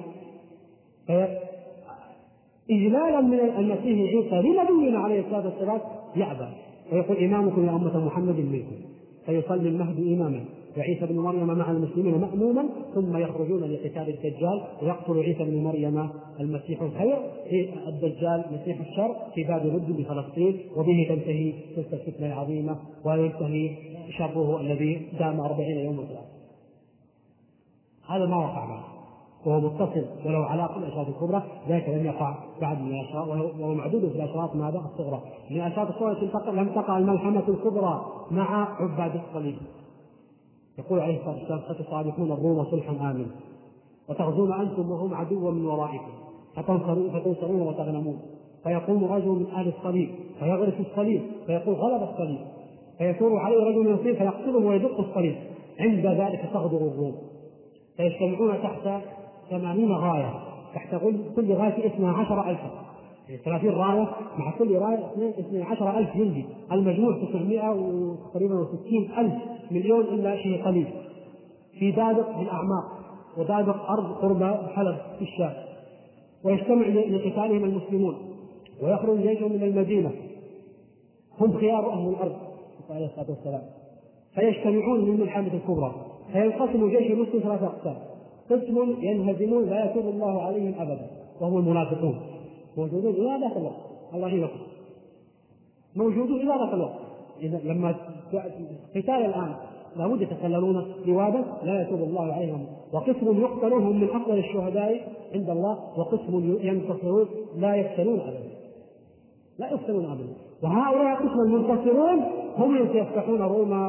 إجلالا من المسيح عيسى لنبينا عليه الصلاة والسلام يأبى ويقول إمامكم يا أمة محمد منكم، فيصلي المهدي إماما وعيسى بن مريم مع المسلمين مأموما، ثم يخرجون لقتال الدجال ويقتل عيسى بن مريم المسيح الخير، الدجال مسيح الشر في باب رد بفلسطين، وبه تنتهي تلك الفتنة العظيمة وينتهي شره الذي دام أربعين يوما في الأرض. هذا ما وقع بعد وهو متصل ولو علاقة بالأشراط الكبرى، ذلك لم يقع بعد من الأشراط، وهو معدود في الأشراط ماذا الصغرى. من الأشراط الصغرى لم تقع الملحمة الكبرى مع عباد الصليب. يقول عليه الصلاة والسلام ستصادقون الروم صلحا آمن وتغزون أنتم وهم عدو من ورائكم فتنصرون وتغنمون. فيقوم رجل من أهل الصليب فيغرس الصليب فيقول غلب الصليب، فيثور عليه رجل من الصليب فيقتله ويدق الصليب، عند ذلك تغدر الروم فيجتمعون تحت ثمانين راية، تحت كل غاية اثنا عشر ألفا، يعني ثلاثين راية مع كل راية اثني عشر ألف جندي، المجموع تسعمائة وتقريبا وستين ألف مليون إلا شيء قليل، في دابق بالأعماق ودابق أرض قرب حلب في الشام. ويجتمع لقتالهم المسلمون ويخرج جيشهم من المدينة، هم خيار أهل الأرض عليه الصلاة والسلام، فيجتمعون للملحمة الكبرى، فينقسم جيش المسلم ثلاثة أقسام: قسم ينهزمون لا يتوب الله عليهم أبدا وهم المنافقون، موجودون إلى ذاك الوقت، الله يغفر، موجودون إلى ذاك الوقت. إذا لما قتال الآن لابد يتسللون لوادا لا يتوب الله عليهم، وقسم يقتلون هم من أفضل الشهداء عند الله، وقسم ينتصرون لا يقتلون أبدا لا يقتلون أبدا. وهؤلاء قسم المنتصرون هم الذين سيفتحون روما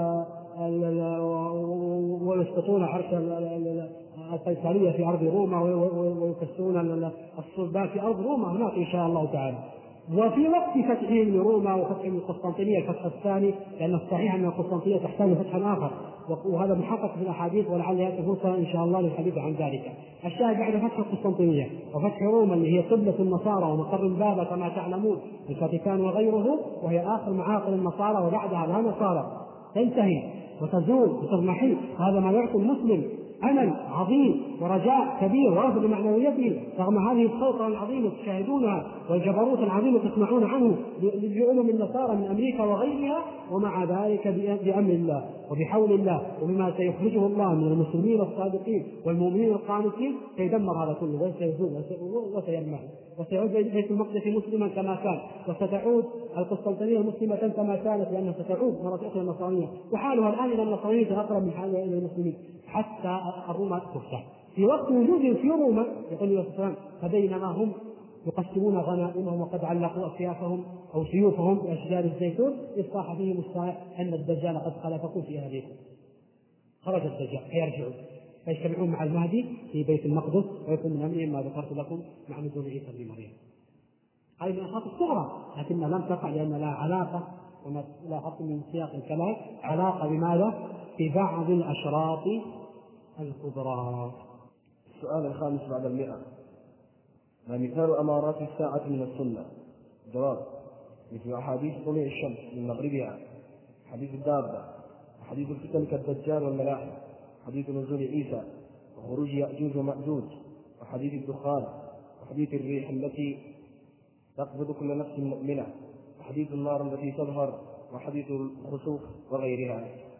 ويسقطون عرش القيصرية في أرض روما ويكسرون الصلبان في أرض روما هناك إن شاء الله تعالى. وفي وقت فتحهم لروما وفتحهم للقسطنطينية الفتح الثاني، لأن الصحيح أن القسطنطينية تحتاج فتحا آخر، وهذا محقق في الأحاديث ولعل يأتي فرصة إن شاء الله للحديث عن ذلك. الشاهد بعد فتح القسطنطينية وفتح روما اللي هي قبلة النصارى ومقر البابا كما تعلمون الفاتيكان وغيره، وهي آخر معاقل النصارى، وبعدها لا نصارى تنتهي وتزول وتضمحل. هذا ما يعطي المسلم أمل عظيم ورجاء كبير ورفع بمعنويته رغم هذه السلطة العظيمة تشاهدونها والجبروت العظيم تسمعون عنه لأمم النصارى من أمريكا وغيرها، ومع ذلك بأمر الله وبحول الله وبما سيخرجه الله من المسلمين الصادقين والمؤمنين القانتين سيدمر هذا كله وسيزول وسيمنع، وسيعود بيت المقدس مسلما كما كان، وستعود القسطنطينية مسلمة كما كانت، لأنها ستعود مرة أخرى النصرانية، وحالها الآن إلى النصرانية أقرب من حالها إلى المسلمين حتى الروما تفتح. في وقت وجودهم في روما يقول الله سبحانه فبينما هم يقسمون غنائمهم وقد علقوا أسيافهم أو سيوفهم بأشجار الزيتون إذ صاح فيهم الصائع أن الدجال قد خلفكم في أهليكم. خرج الدجال فيرجعون فيجتمعون مع المهدي في بيت المقدس ويكون من أمرهم ما ذكرت لكم مع نزول عيسى بن مريم. هذه من الأشراط الصغرى لكنها لم تقع لأن لها علاقة وما لاحظت من سياق الكلام علاقة بماذا؟ في بعض الأشراط الكبرى. السؤال الخامس بعد المئة: ما مثال أمارات الساعة من السنة؟ جواب: مثل أحاديث طلوع الشمس من مغربها، حديث الدابة، وحديث الفتن كالدجال والملاحم، حديث نزول عيسى، وخروج يأجوج ومأجوج، وحديث الدخان، وحديث الريح التي تقبض كل نفس مؤمنة، وحديث النار التي تظهر، وحديث الخسوف وغيرها.